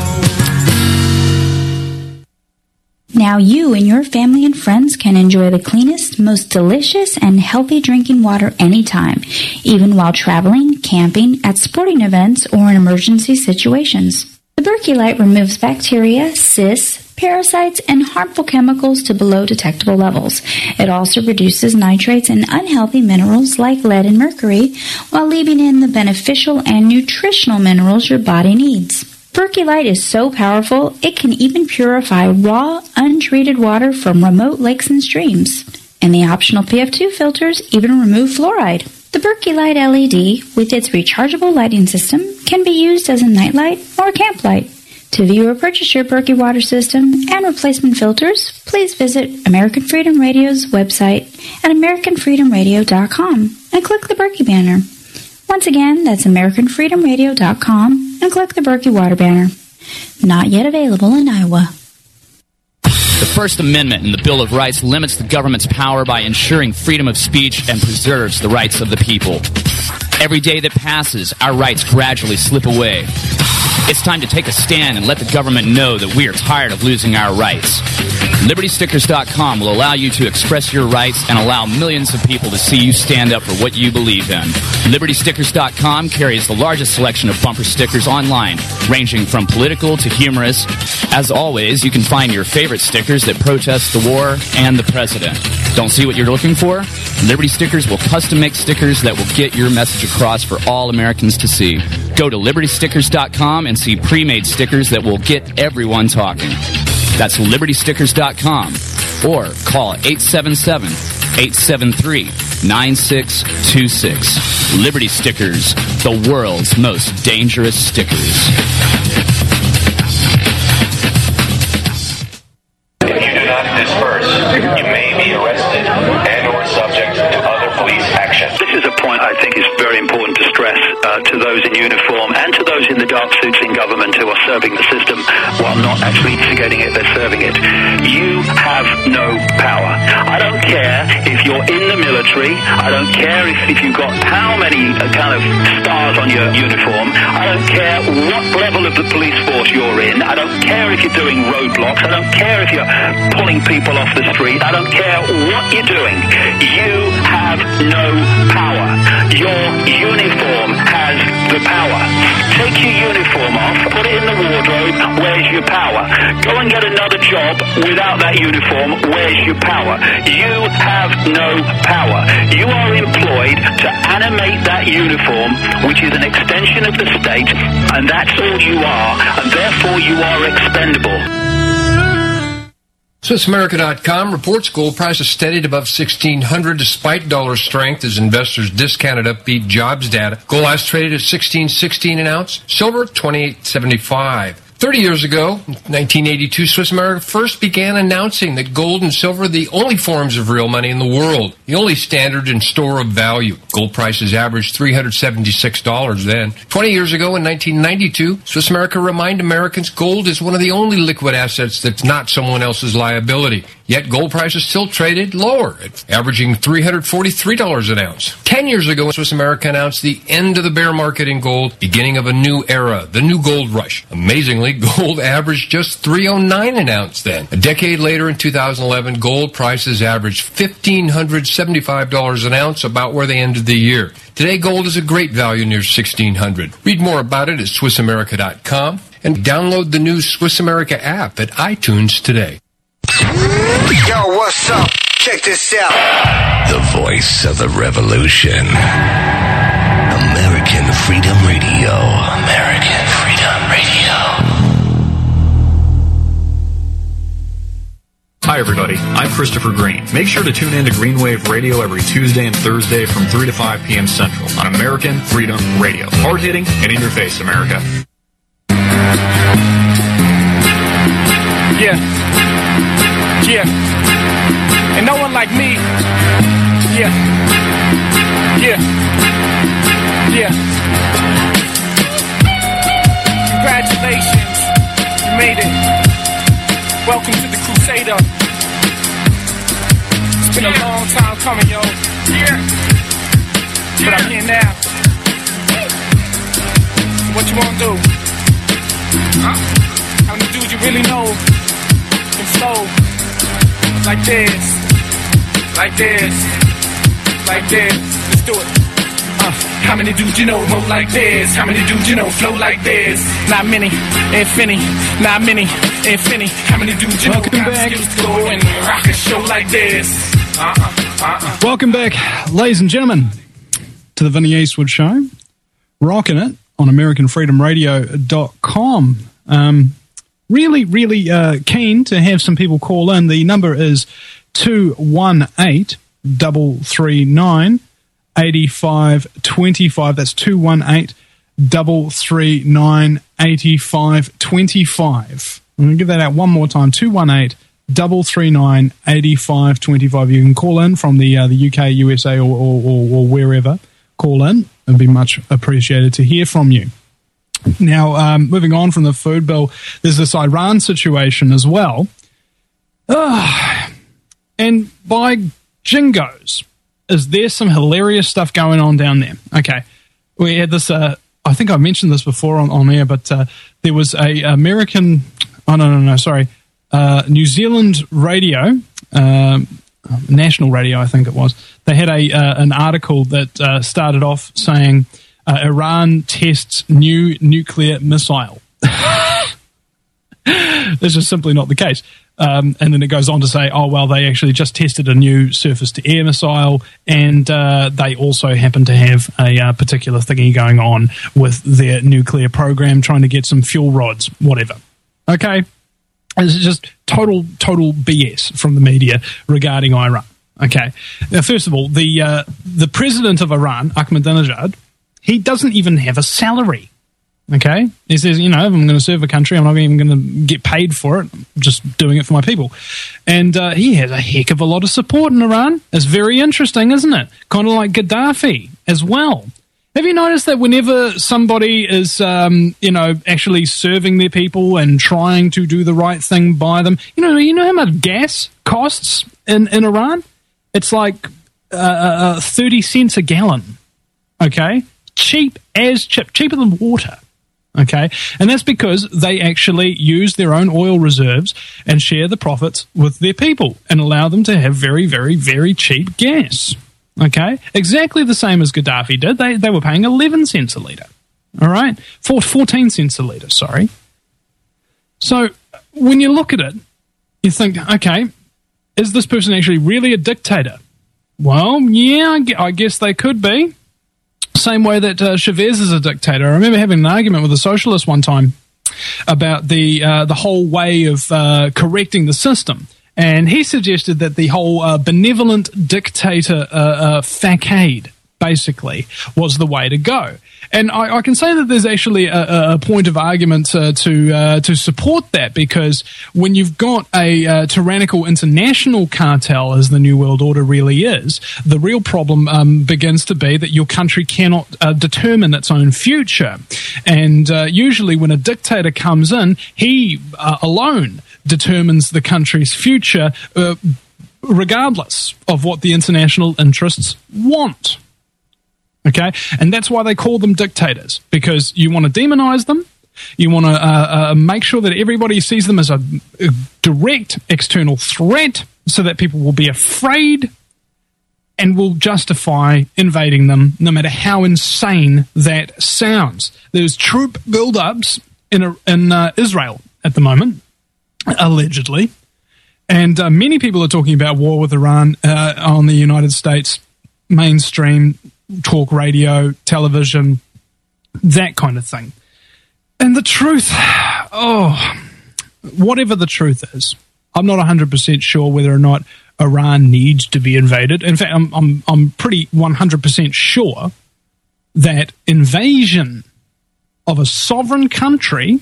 on? Now you and your family and friends can enjoy the cleanest, most delicious, and healthy drinking water anytime, even while traveling, camping, at sporting events, or in emergency situations. The Berkey Light removes bacteria, cysts, parasites, and harmful chemicals to below detectable levels. It also reduces nitrates and unhealthy minerals like lead and mercury, while leaving in the beneficial and nutritional minerals your body needs. Berkey Light is so powerful, it can even purify raw, untreated water from remote lakes and streams. And the optional P F two filters even remove fluoride. The Berkey Light L E D, with its rechargeable lighting system, can be used as a nightlight or camp light. To view or purchase your Berkey water system and replacement filters, please visit American Freedom Radio's website at american freedom radio dot com and click the Berkey banner. Once again, that's american freedom radio dot com and click the Berkey water banner. Not yet available in Iowa. The First Amendment in the Bill of Rights limits the government's power by ensuring freedom of speech and preserves the rights of the people. Every day that passes, our rights gradually slip away. It's time to take a stand and let the government know that we are tired of losing our rights. Liberty Stickers dot com will allow you to express your rights and allow millions of people to see you stand up for what you believe in. Liberty Stickers dot com carries the largest selection of bumper stickers online, ranging from political to humorous. As always, you can find your favorite stickers that protest the war and the president. Don't see what you're looking for? Liberty Stickers will custom make stickers that will get your message across for all Americans to see. Go to Liberty Stickers dot com and see pre-made stickers that will get everyone talking. That's Liberty Stickers dot com or call eight seven seven, eight seven three, nine six two six. Liberty Stickers, the world's most dangerous stickers. If you do not disperse, you may be arrested and or subject to other police action. This is a point I think is very important to stress uh, to those in uniform and to those in the dark suits in government who are serving the system while not actually instigating it, they're serving it. You have no power. I don't care if you're in the military. I don't care if, if you've got how many uh, kind of stars on your uniform. I don't care what level of the police force you're in. I don't care if you're doing roadblocks. I don't care if you're pulling people off the street. I don't care what you're doing. You have no power. Your uniform has the power. Take your uniform off, put it in the wardrobe, where's your power? Go and get another job without that uniform, where's your power? You have no power. You are employed to animate that uniform, which is an extension of the state, and that's all you are, and therefore you are expendable. Swiss America dot com reports gold prices steadied above sixteen hundred despite dollar strength as investors discounted upbeat jobs data. Gold last traded at sixteen sixteen an ounce. Silver twenty-eight seventy-five. Thirty years ago, nineteen eighty-two, Swiss America first began announcing that gold and silver are the only forms of real money in the world, the only standard and store of value. Gold prices averaged three hundred seventy-six dollars then. Twenty years ago, in nineteen ninety-two, Swiss America reminded Americans gold is one of the only liquid assets that's not someone else's liability. Yet gold prices still traded lower, averaging three hundred forty-three dollars an ounce. Ten years ago, Swiss America announced the end of the bear market in gold, beginning of a new era, the new gold rush. Amazingly, gold averaged just three oh nine an ounce then. A decade later, in two thousand eleven, gold prices averaged one thousand five hundred seventy-five dollars an ounce, about where they ended the year. Today, gold is a great value near sixteen hundred dollars. Read more about it at Swiss America dot com and download the new Swiss America app at iTunes today. Yo, what's up? Check this out. The voice of the revolution. American Freedom Radio. American Freedom Radio. Hi, everybody. I'm Christopher Green. Make sure to tune in to Green Wave Radio every Tuesday and Thursday from three to five p.m. Central on American Freedom Radio. Hard-hitting and in your face, America. Yeah. Yeah. And no one like me. Yeah. Yeah. Yeah. Congratulations. You made it. Welcome to the Crusader. It's been a long time coming, yo. Yeah. But I'm here now. What you wanna do? Huh? How many dudes you really know can flow like this, like this, like this? Let's do it. Uh, how many dudes you know roll like this? How many dudes you know flow like this? Not many, infinity, not many, infinity. How many dudes you Welcome know got back. skills to go and rock a show like this? Uh-uh, uh-uh. Welcome back, ladies and gentlemen, to the Vinny Eastwood Show. Rocking it on American Freedom Radio dot com. Um, really, really uh, keen to have some people call in. The number is two one eight, three three nine, eight five two five. That's two one eight, three three nine, eight five two five. I'm going to give that out one more time. two one eight, three three nine, eight five two five. You can call in from the uh, the U K, U S A, or, or, or, or wherever. Call in. It'd be much appreciated to hear from you. Now, um, moving on from the food bill, there's this Iran situation as well. Uh, and by jingos, is there some hilarious stuff going on down there? Okay. We had this, uh, I think I mentioned this before on, on air, but uh, there was a American, oh no, no, no, sorry, uh, New Zealand radio, um, national radio, I think it was. They had a uh, an article that uh, started off saying uh, Iran tests new nuclear missile. That's just simply not the case. Um, and then it goes on to say, oh, well, they actually just tested a new surface-to-air missile, and uh, they also happen to have a uh, particular thingy going on with their nuclear program, trying to get some fuel rods, whatever. Okay? It's just total, total B S from the media regarding Iran. Okay? Now, first of all, the uh, the president of Iran, Ahmadinejad, he doesn't even have a salary. Okay? He says, you know, if I'm going to serve a country, I'm not even going to get paid for it. I'm just doing it for my people. And uh, he has a heck of a lot of support in Iran. It's very interesting, isn't it? Kind of like Gaddafi as well. Have you noticed that whenever somebody is, um, you know, actually serving their people and trying to do the right thing by them, you know, you know how much gas costs in, in Iran? It's like uh, uh, thirty cents a gallon. Okay? Cheap as chip, cheaper than water. Okay, and that's because they actually use their own oil reserves and share the profits with their people and allow them to have very, very, very cheap gas. Okay, exactly the same as Gaddafi did. They they were paying eleven cents a litre. All right, Four, fourteen cents a litre. Sorry. So when you look at it, you think, okay, is this person actually really a dictator? Well, yeah, I guess they could be. Same way that uh, Chavez is a dictator. I remember having an argument with a socialist one time about the uh, the whole way of uh, correcting the system, and he suggested that the whole uh, benevolent dictator uh, uh, facade basically was the way to go. And I, I can say that there's actually a, a point of argument uh, to uh, to support that, because when you've got a uh, tyrannical international cartel, as the New World Order really is, the real problem um, begins to be that your country cannot uh, determine its own future. And uh, usually when a dictator comes in, he uh, alone determines the country's future, uh, regardless of what the international interests want. Okay, and that's why they call them dictators, because you want to demonize them, you want to uh, uh, make sure that everybody sees them as a, a direct external threat, so that people will be afraid and will justify invading them, no matter how insane that sounds. There's troop build-ups in, a, in uh, Israel at the moment, allegedly, and uh, many people are talking about war with Iran uh, on the United States mainstream talk radio, television, that kind of thing. And the truth, oh, whatever the truth is, I'm not one hundred percent sure whether or not Iran needs to be invaded. In fact, I'm I'm, I'm pretty one hundred percent sure that invasion of a sovereign country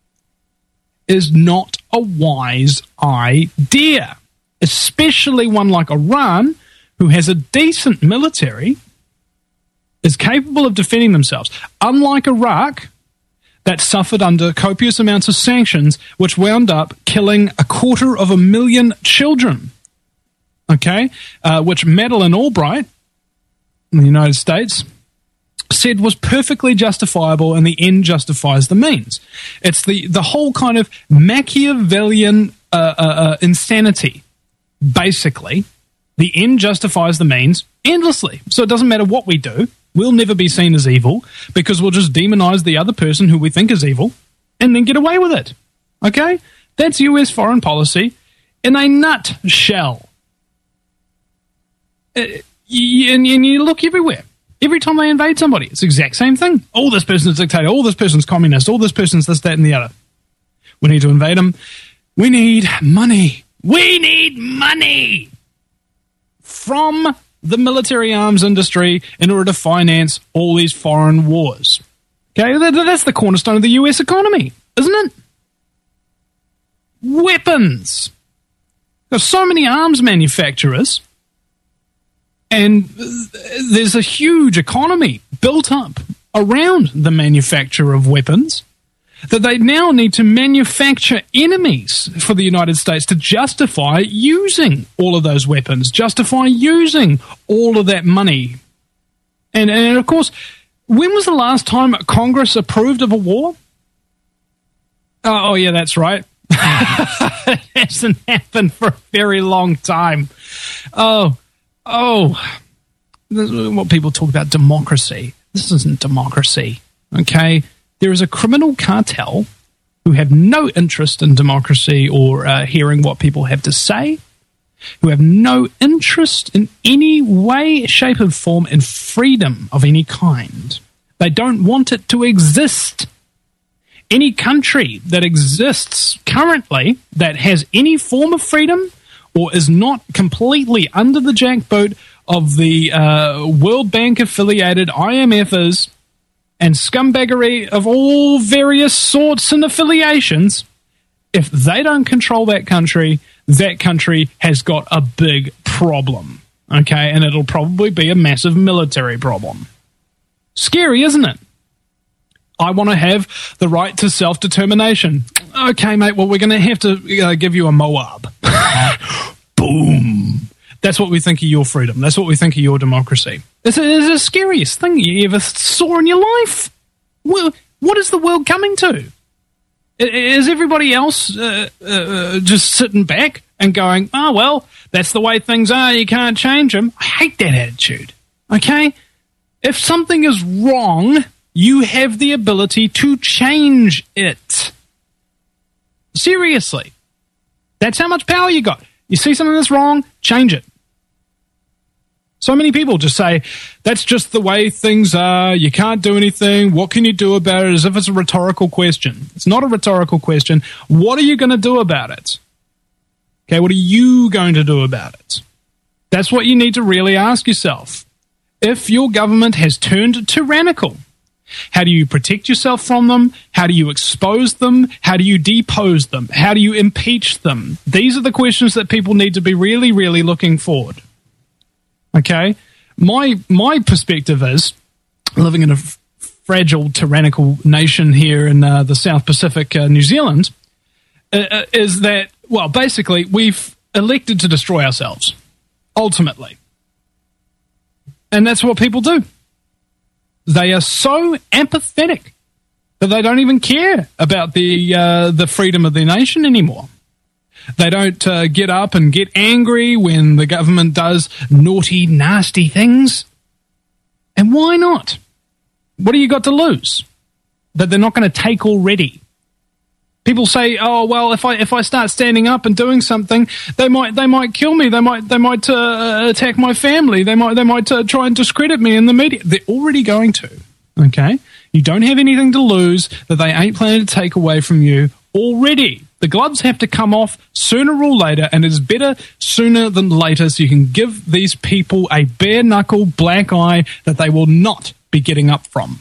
is not a wise idea, especially one like Iran, who has a decent military, is capable of defending themselves. Unlike Iraq, that suffered under copious amounts of sanctions, which wound up killing a quarter of a million children. Okay? Uh, which Madeleine Albright, in the United States, said was perfectly justifiable, and the end justifies the means. It's the, the whole kind of Machiavellian uh, uh, uh, insanity, basically. The end justifies the means endlessly. So it doesn't matter what we do. We'll never be seen as evil, because we'll just demonize the other person who we think is evil and then get away with it. Okay? That's U S foreign policy in a nutshell. Uh, and, and you look everywhere. Every time they invade somebody, it's the exact same thing. Oh, this person's a dictator. Oh, this person's communist. Oh, this person's this, that, and the other. We need to invade them. We need money. We need money from the military arms industry in order to finance all these foreign wars. Okay, that's the cornerstone of the U S economy, isn't it? Weapons. There's so many arms manufacturers, and there's a huge economy built up around the manufacture of weapons, that they now need to manufacture enemies for the United States to justify using all of those weapons, justify using all of that money. And, and of course, when was the last time Congress approved of a war? Oh, oh yeah, that's right. It hasn't happened for a very long time. Oh, oh. This is what people talk about, democracy. This isn't democracy, okay? There is a criminal cartel who have no interest in democracy or uh, hearing what people have to say, who have no interest in any way, shape, or form in freedom of any kind. They don't want it to exist. Any country that exists currently that has any form of freedom or is not completely under the jackboot of the uh, World Bank affiliated I M Fs and scumbaggery of all various sorts and affiliations, if they don't control that country, that country has got a big problem, okay? And it'll probably be a massive military problem. Scary, isn't it? I want to have the right to self-determination. Okay, mate, well, we're going to have to uh, give you a Moab. Boom. That's what we think of your freedom. That's what we think of your democracy. It's, a, it's the scariest thing you ever saw in your life. Well, what is the world coming to? Is everybody else uh, uh, just sitting back and going, oh, well, that's the way things are, you can't change them? I hate that attitude, okay? If something is wrong, you have the ability to change it. Seriously. That's how much power you got. You see something that's wrong, change it. So many people just say, that's just the way things are, you can't do anything, what can you do about it, as if it's a rhetorical question. It's not a rhetorical question. What are you going to do about it? Okay, what are you going to do about it? That's what you need to really ask yourself. If your government has turned tyrannical, how do you protect yourself from them? How do you expose them? How do you depose them? How do you impeach them? These are the questions that people need to be really, really looking forward. Okay? My my perspective is, living in a f- fragile, tyrannical nation here in uh, the South Pacific, uh, New Zealand, uh, is that, well, basically, we've elected to destroy ourselves, ultimately. And that's what people do. They are so apathetic that they don't even care about the uh, the freedom of their nation anymore. They don't uh, get up and get angry when the government does naughty, nasty things. And why not? What do you got to lose? That they're not going to take already. People say, "Oh well, if I if I start standing up and doing something, they might they might kill me. They might they might uh, attack my family. They might they might uh, try and discredit me in the media." They're already going to. Okay, you don't have anything to lose that they ain't planning to take away from you already. The gloves have to come off sooner or later, and it's better sooner than later. So you can give these people a bare knuckle black eye that they will not be getting up from.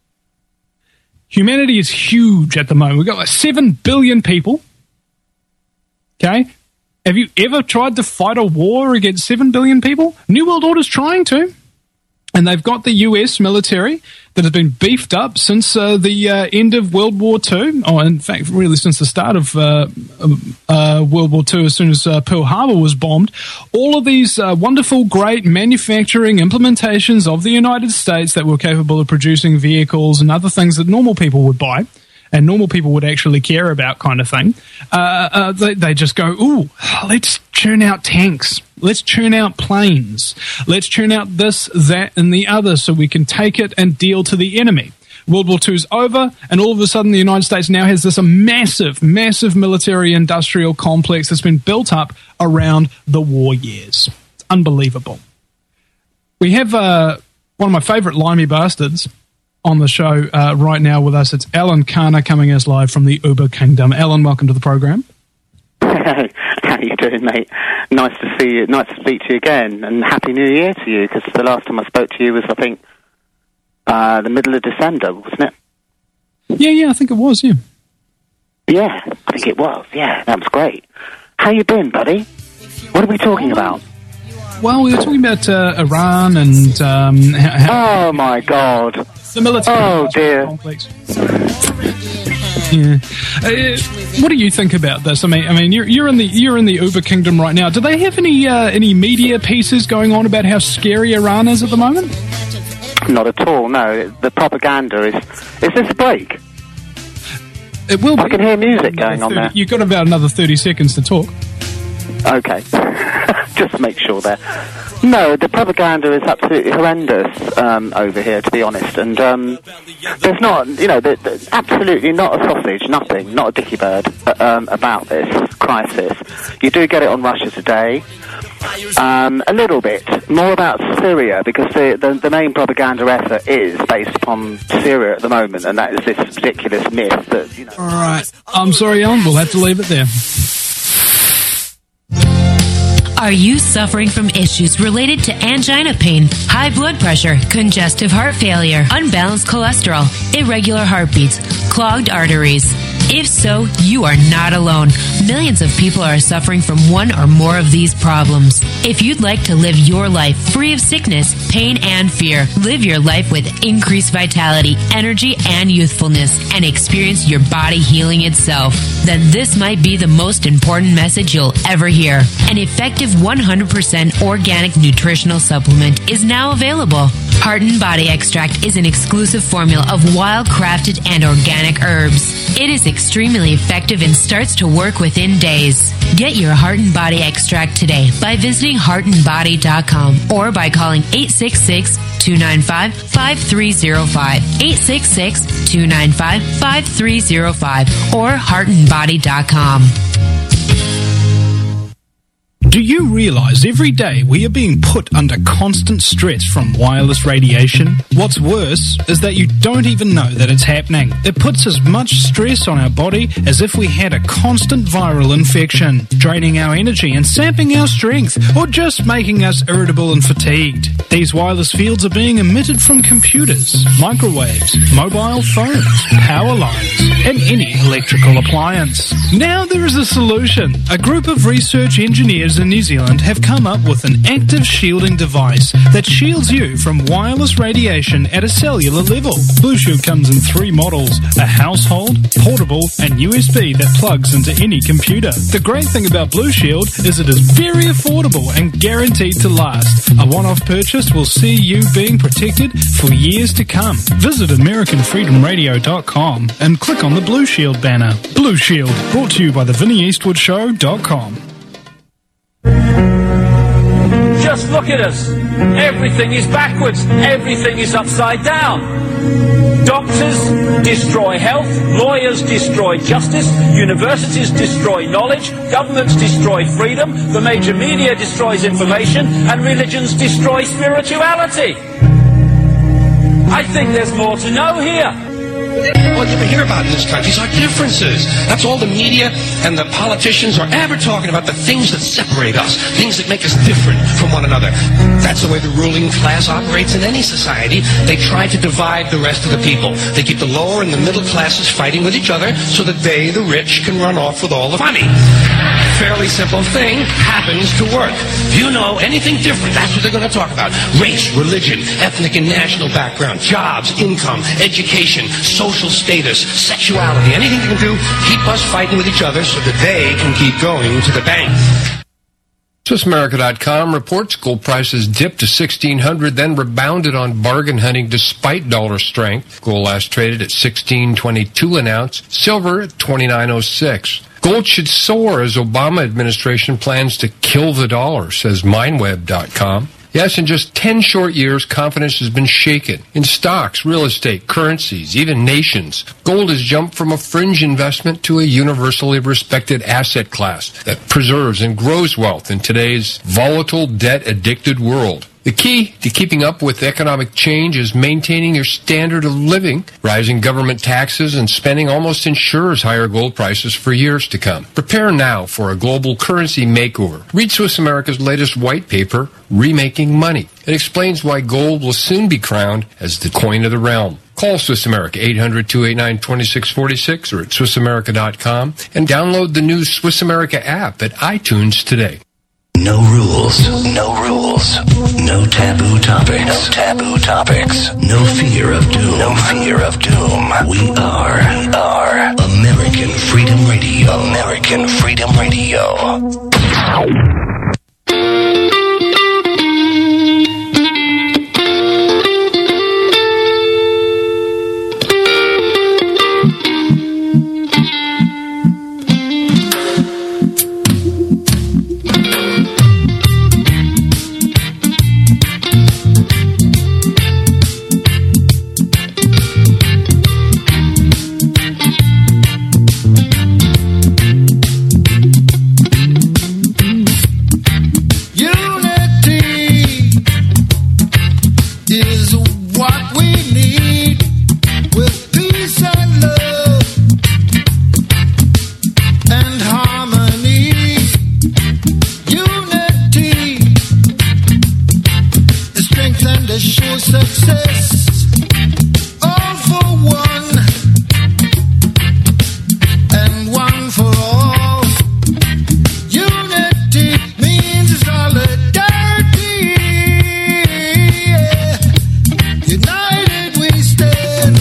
Humanity is huge at the moment. We've got like seven billion people. Okay? Have you ever tried to fight a war against seven billion people? New World Order's trying to. And they've got the U S military that has been beefed up since uh, the uh, end of World War Two. Oh, in fact, really since the start of uh, uh, World War Two, as soon as uh, Pearl Harbor was bombed. All of these uh, wonderful, great manufacturing implementations of the United States that were capable of producing vehicles and other things that normal people would buy, and normal people would actually care about, kind of thing, uh, uh, they, they just go, ooh, let's churn out tanks. Let's churn out planes. Let's churn out this, that, and the other so we can take it and deal to the enemy. World War Two's over, and all of a sudden the United States now has this a massive, massive military-industrial complex that's been built up around the war years. It's unbelievable. We have uh, one of my favourite limey bastards on the show uh, right now with us. It's Alan Kana coming us live from the Uber Kingdom. Alan, welcome to the program. How you doing, mate? Nice to see you. Nice to speak to you again, and Happy New Year to you. Because the last time I spoke to you was, I think, uh, the middle of December, wasn't it? Yeah, yeah, I think it was. Yeah. Yeah, I think it was. Yeah, that was great. How you been, buddy? What are we talking about? Well, we were talking about uh, Iran and um, how, oh my God, the military. Oh dear. Complex. Yeah. Uh, what do you think about this? I mean, I mean, you're you're in the you're in the Uber Kingdom right now. Do they have any uh, any media pieces going on about how scary Iran is at the moment? Not at all. No, the propaganda is. Is this a break? It will. I can hear music going on there. You've got about another thirty seconds to talk. Okay. Just to make sure there. No, the propaganda is absolutely horrendous um, over here, to be honest. And um, there's not, you know, there, there's absolutely not a sausage, nothing, not a dicky bird uh, um, about this crisis. You do get it on Russia Today. Um, a little bit more about Syria, because the, the the main propaganda effort is based upon Syria at the moment, and that is this ridiculous myth that, you know. All right. I'm sorry, Alan. We'll have to leave it there. Are you suffering from issues related to angina pain, high blood pressure, congestive heart failure, unbalanced cholesterol, irregular heartbeats, clogged arteries? If so, you are not alone. Millions of people are suffering from one or more of these problems. If you'd like to live your life free of sickness, pain, and fear, live your life with increased vitality, energy, and youthfulness, and experience your body healing itself, then this might be the most important message you'll ever hear. An effective one hundred percent organic nutritional supplement is now available. Heart and Body Extract is an exclusive formula of wild-crafted and organic herbs. It is extremely effective and starts to work within days. Get your Heart and Body Extract today by visiting heart and body dot com or by calling eight six six, two nine five, five three zero five, eight six six, two nine five, five three zero five, or heart and body dot com. Do you realize every day we are being put under constant stress from wireless radiation? What's worse is that you don't even know that it's happening. It puts as much stress on our body as if we had a constant viral infection, draining our energy and sapping our strength, or just making us irritable and fatigued. These wireless fields are being emitted from computers, microwaves, mobile phones, power lines, and any electrical appliance. Now there is a solution. A group of research engineers in New Zealand have come up with an active shielding device that shields you from wireless radiation at a cellular level. Blue Shield comes in three models: a household, portable, and U S B that plugs into any computer. The great thing about Blue Shield is it is very affordable and guaranteed to last. A one-off purchase will see you being protected for years to come. Visit American Freedom Radio dot com and click on the Blue Shield banner. Blue Shield, brought to you by the Vinnie Eastwood Show dot com. Just look at us. Everything is backwards. Everything is upside down. Doctors destroy health. Lawyers destroy justice. Universities destroy knowledge. Governments destroy freedom. The major media destroys information. And religions destroy spirituality. I think there's more to know here. What you hear about in this country is our differences. That's all the media and the politicians are ever talking about, the things that separate us, things that make us different from one another. That's the way the ruling class operates in any society. They try to divide the rest of the people. They keep the lower and the middle classes fighting with each other so that they, the rich, can run off with all the money. Fairly simple thing happens to work. If you know anything different, that's what they're going to talk about. Race, religion, ethnic and national background, jobs, income, education, social status, sexuality, anything they can do, keep us fighting with each other so that they can keep going to the bank. Swiss America dot com reports gold prices dipped to sixteen hundred, then rebounded on bargain hunting despite dollar strength. Gold last traded at sixteen twenty-two an ounce, silver at twenty-nine oh six. Gold should soar as Obama administration plans to kill the dollar, says Mindweb dot com. Yes, in just ten short years, confidence has been shaken in stocks, real estate, currencies, even nations. Gold has jumped from a fringe investment to a universally respected asset class that preserves and grows wealth in today's volatile, debt-addicted world. The key to keeping up with economic change is maintaining your standard of living. Rising government taxes and spending almost ensures higher gold prices for years to come. Prepare now for a global currency makeover. Read Swiss America's latest white paper, Remaking Money. It explains why gold will soon be crowned as the coin of the realm. Call Swiss America, eight hundred, two eight nine, two six four six, or at Swiss America dot com, and download the new Swiss America app at iTunes today. No rules, no rules, no taboo topics, no taboo topics, no fear of doom, no fear of doom. We are, we are American Freedom Radio, American Freedom Radio. no success. All for one, and one for all. Unity means solidarity. Yeah. United we stand,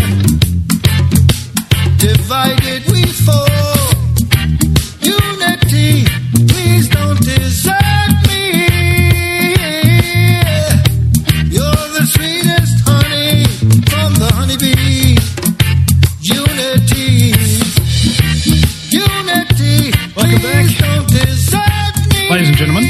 divided we fall. Unity, please don't desert me. You're the sweetest honey from the honeybee. Unity, unity, Welcome back. please don't desert me. Ladies and gentlemen,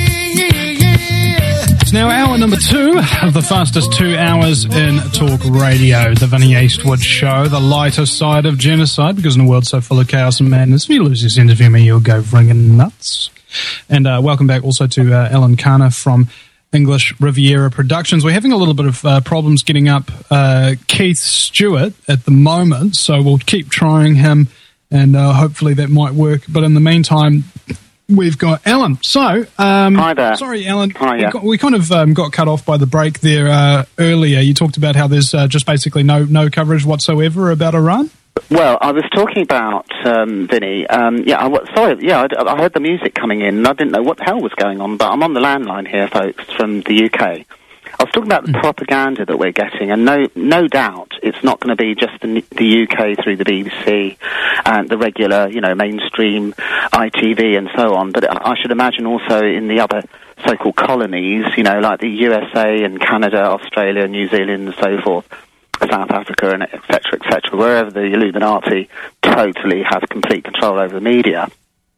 it's now hour number two of the fastest two hours in talk radio, the Vinny Eastwood Show, the lighter side of genocide, because in a world so full of chaos and madness, if you lose this interview, me, you'll go ringing nuts. And uh, welcome back also to uh, Alan Carner from English Riviera Productions. We're having a little bit of uh, problems getting up uh, Keith Stewart at the moment, so we'll keep trying him, and uh, hopefully that might work. But in the meantime, we've got Alan. So, um, Hi there. Sorry, Alan. Hi, we, yeah. got, we kind of um, got cut off by the break there uh, earlier. You talked about how there's uh, just basically no no coverage whatsoever about Iran. Well, I was talking about, um, Vinny, um, yeah, I, wa- sorry, yeah, I, I heard the music coming in, and I didn't know what the hell was going on, but I'm on the landline here, folks, from the U K. I was talking about the propaganda that we're getting, and no no doubt it's not going to be just the, the U K through the B B C and the regular, you know, mainstream I T V and so on, but I should imagine also in the other so-called colonies, you know, like the U S A and Canada, Australia, New Zealand and so forth, South Africa and et cetera, et cetera, wherever the Illuminati totally has complete control over the media.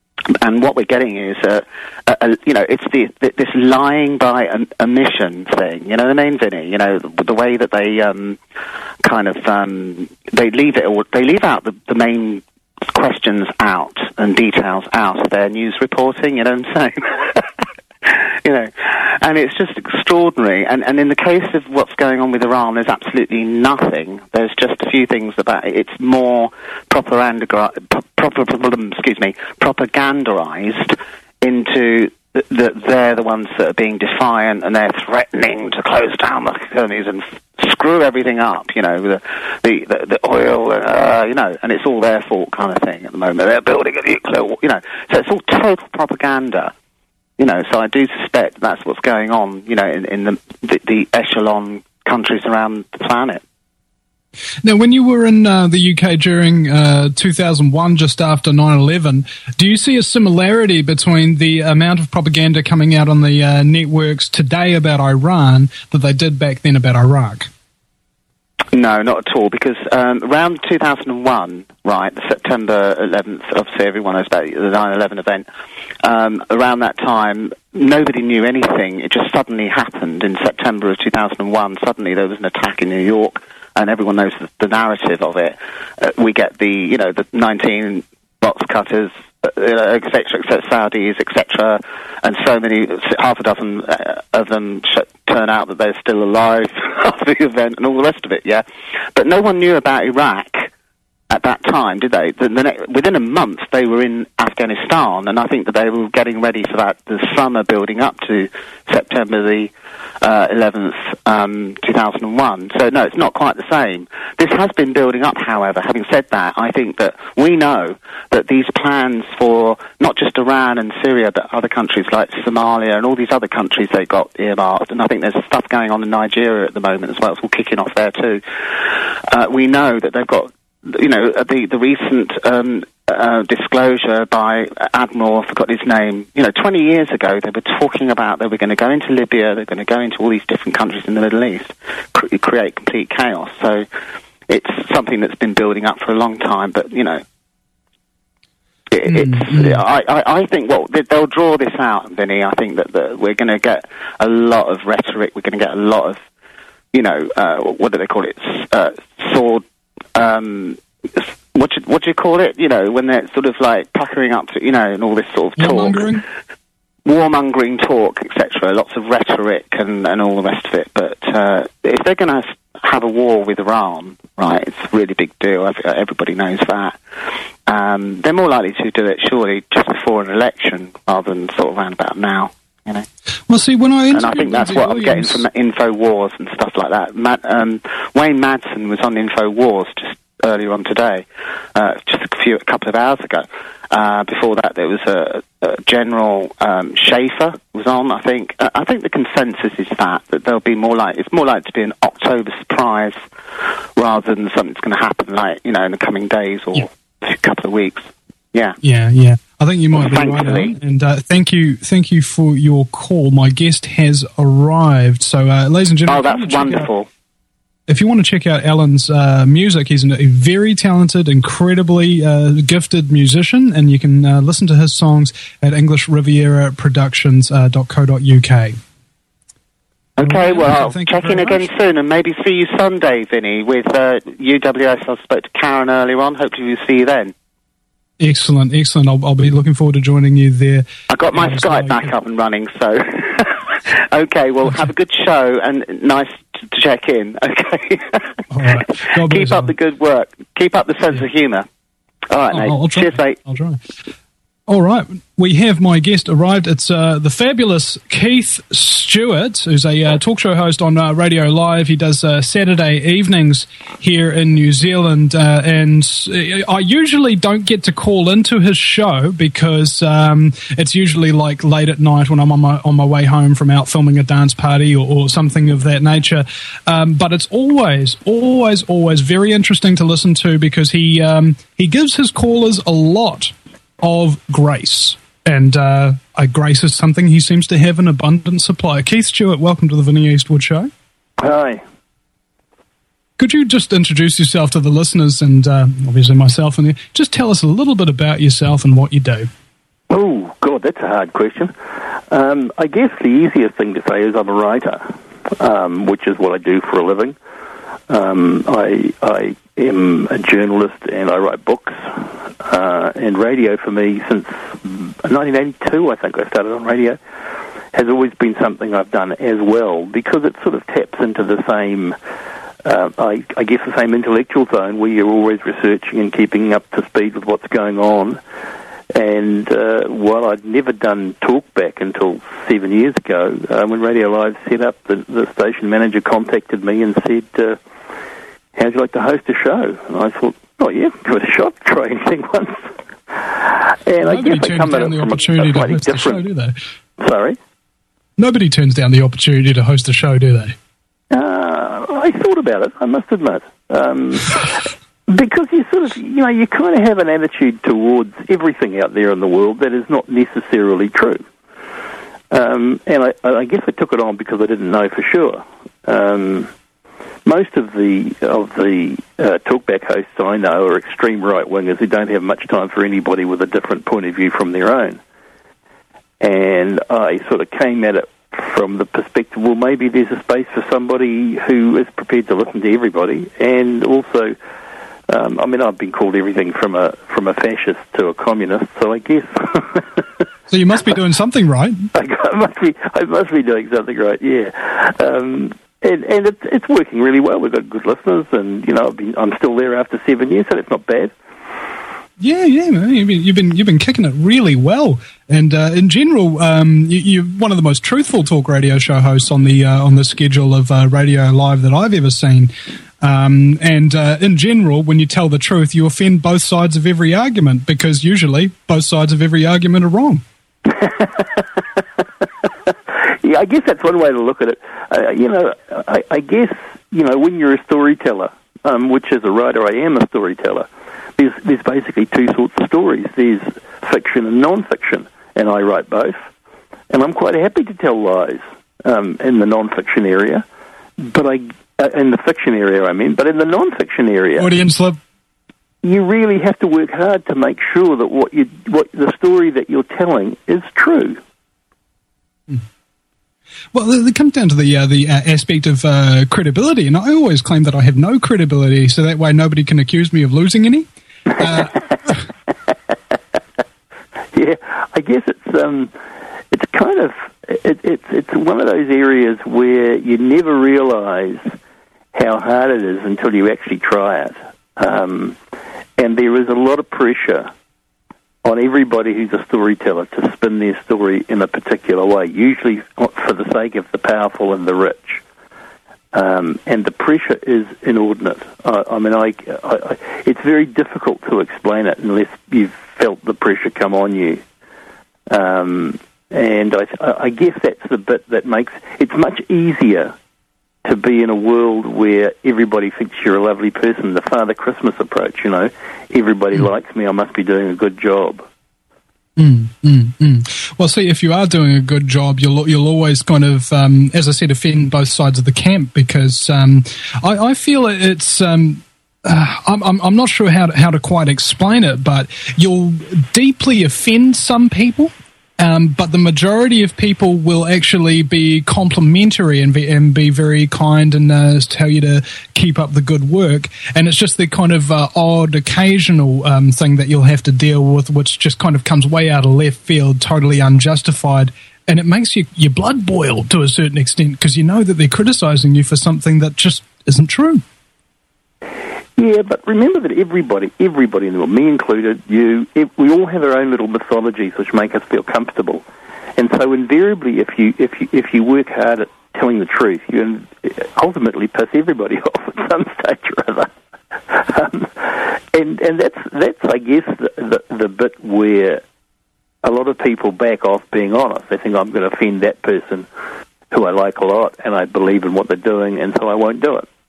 And what we're getting is, uh, a, a, you know, it's the, the this lying by omission thing. You know what I mean, Vinny? You know, the, the way that they um, kind of um, they leave it, or they leave out the, the main questions out and details out of their news reporting. You know what I'm saying? You know, and it's just extraordinary. And, and in the case of what's going on with Iran, there's absolutely nothing. There's just a few things about it. It's more propaganda, proper, excuse me, propagandized into that the, they're the ones that are being defiant and they're threatening to close down the colonies and f- screw everything up. You know, the the the, the oil, uh, you know, and it's all their fault kind of thing at the moment. They're building a nuclear, you know, so it's all total propaganda. You know, so I do suspect that's what's going on, you know, in, in the, the the echelon countries around the planet. Now, when you were in uh, the U K during uh, two thousand one, just after nine eleven, do you see a similarity between the amount of propaganda coming out on the uh, networks today about Iran that they did back then about Iraq? No, not at all, because um, around two thousand one, right, the September eleventh, obviously everyone knows about the nine eleven event, um, around that time, nobody knew anything. It just suddenly happened in September of two thousand one. Suddenly there was an attack in New York, and everyone knows the, the narrative of it. Uh, we get the, you know, the nineteen box cutters, uh, et cetera, et cetera, Saudis, et cetera, and so many, half a dozen uh, of them sh- turn out that they're still alive after the event and all the rest of it, yeah? But no one knew about Iraq at that time, did they? The, the ne- within a month, they were in Afghanistan, and I think that they were getting ready for that, the summer building up to September the uh, eleventh, um, two thousand one. So, no, it's not quite the same. This has been building up, however. Having said that, I think that we know that these plans for not just Iran and Syria, but other countries like Somalia and all these other countries they've got earmarked, and I think there's stuff going on in Nigeria at the moment as well. It's all kicking off there too. Uh, we know that they've got, you know, the the recent um, uh, disclosure by Admiral, I forgot his name, you know, twenty years ago they were talking about they were going to go into Libya, they're going to go into all these different countries in the Middle East, cr- create complete chaos. So it's something that's been building up for a long time, but, you know, it, mm-hmm. it's, I, I, I think, well, they, they'll draw this out, Vinny. I think that the, we're going to get a lot of rhetoric, we're going to get a lot of, you know, uh, what do they call it, uh, sword, um, what do, what do you call it? You know, when they're sort of like puckering up to, you know, and all this sort of talk, warmongering, warmongering talk, et cetera. Lots of rhetoric and, and all the rest of it. But uh, if they're going to have a war with Iran, right, it's a really big deal. Everybody knows that. Um, they're more likely to do it, surely, just before an election rather than sort of round about now. You know. Well, see, when I and I think that's what I'm getting from InfoWars and stuff like that. Matt, um, Wayne Madsen was on InfoWars just earlier on today, uh, just a few, a couple of hours ago. Uh, before that, there was a, a General um, Schaefer was on. I think. Uh, I think the consensus is that that there'll be more like it's more likely to be an October surprise rather than something that's going to happen like you know in the coming days or yeah. a couple of weeks. Yeah. Yeah. Yeah. I think you might well, be right, Alan. And uh, thank you, thank you for your call. My guest has arrived. So, uh, ladies and gentlemen, oh, that's wonderful. Out, if you want to check out Alan's uh, music, he's a very talented, incredibly uh, gifted musician, and you can uh, listen to his songs at english riviera productions dot co dot uk. Okay, well, Thank check in again much. soon, and maybe see you Sunday, Vinny, with uh, U W S. I spoke to Karen earlier on. Hopefully we'll see you then. Excellent, excellent. I'll, I'll be looking forward to joining you there. I got my Skype back up and running, so... okay, well, have a good show, and nice to, to check in, okay? All right. God Keep up on. the good work. Keep up the sense yeah. of humour. All right, mate. I'll, I'll try. Cheers, mate. I'll try. All right, we have my guest arrived. It's uh, the fabulous Keith Stewart, who's a uh, talk show host on uh, Radio Live. He does uh, Saturday evenings here in New Zealand, uh, and I usually don't get to call into his show because um, it's usually like late at night when I'm on my on my way home from out filming a dance party or, or something of that nature. Um, but it's always, always, always very interesting to listen to because he um, he gives his callers a lot of grace, and uh, uh, grace is something he seems to have an abundant supply. Keith Stewart, welcome to the Vinnie Eastwood Show. Hi. Could you just introduce yourself to the listeners and uh, obviously myself, and just tell us a little bit about yourself and what you do? Oh, God, that's a hard question. Um, I guess the easiest thing to say is I'm a writer, um, which is what I do for a living. Um, I, I am a journalist and I write books. Uh, and radio for me since nineteen eighty-two, I think I started on radio, has always been something I've done as well because it sort of taps into the same, uh, I, I guess the same intellectual zone where you're always researching and keeping up to speed with what's going on. And uh, while I'd never done talkback until seven years ago, uh, when Radio Live set up, the, the station manager contacted me and said, uh, how'd you like to host a show? And I thought, oh yeah, give it a shot, try anything once. And Nobody I guess they come at it from a, a slightly host different... show, do they? Sorry? Nobody turns down the opportunity to host a show, do they? Uh, I thought about it, I must admit. Um, because you sort of, you know, you kind of have an attitude towards everything out there in the world that is not necessarily true. Um, and I, I guess I took it on because I didn't know for sure. Um... Most of the of the uh, talkback hosts I know are extreme right-wingers who don't have much time for anybody with a different point of view from their own. And I sort of came at it from the perspective, well, maybe there's a space for somebody who is prepared to listen to everybody. And also, um, I mean, I've been called everything from a from a fascist to a communist, so I guess... So you must be doing something right. I must be, I must be doing something right, yeah. Um And, and it's, it's working really well. We've got good listeners, and you know, I've been, I'm still there after seven years, so it's not bad. Yeah, yeah, man. You've been you've been, you've been kicking it really well, and uh, in general, um, you, you're one of the most truthful talk radio show hosts on the uh, on the schedule of uh, Radio Live that I've ever seen. Um, and uh, in general, when you tell the truth, you offend both sides of every argument because usually both sides of every argument are wrong. Yeah, I guess that's one way to look at it. Uh, you know, I, I guess, you know, when you're a storyteller, um, which as a writer I am a storyteller, there's, there's basically two sorts of stories. There's fiction and non-fiction, and I write both. And I'm quite happy to tell lies um, in the non-fiction area, but I uh, in the fiction area, I mean, but in the non-fiction area... Audience slip. You really have to work hard to make sure that what you what the story that you're telling is true. Well, it comes down to the uh, the uh, aspect of uh, credibility, and I always claim that I have no credibility, so that way nobody can accuse me of losing any. Uh, yeah, I guess it's um, it's kind of it, it's it's one of those areas where you never realise how hard it is until you actually try it, um, and there is a lot of pressure on everybody who's a storyteller to spin their story in a particular way, usually for the sake of the powerful and the rich. Um, and the pressure is inordinate. I, I mean, I, I, I, it's very difficult to explain it unless you've felt the pressure come on you. Um, and I, I guess that's the bit that makes it's much easier to be in a world where everybody thinks you're a lovely person. The Father Christmas approach, you know, everybody mm. likes me, I must be doing a good job. Mm, mm, mm. Well, see, if you are doing a good job, you'll you'll always kind of, um, as I said, offend both sides of the camp, because um, I, I feel it's. Um, uh, I'm, I'm I'm not sure how to, how to quite explain it, but you'll deeply offend some people. Um, but the majority of people will actually be complimentary and be, and be very kind and uh, tell you to keep up the good work. And it's just the kind of uh, odd occasional um, thing that you'll have to deal with, which just kind of comes way out of left field, totally unjustified. And it makes you, your blood boil to a certain extent, because you know that they're criticizing you for something that just isn't true. Yeah, but remember that everybody, everybody in the world, me included, you, we all have our own little mythologies which make us feel comfortable. And so invariably, if you if you, if you work hard at telling the truth, you ultimately piss everybody off at some stage or other. um, and and that's, that's I guess, the, the, the bit where a lot of people back off being honest. They think, I'm going to offend that person who I like a lot and I believe in what they're doing, and so I won't do it.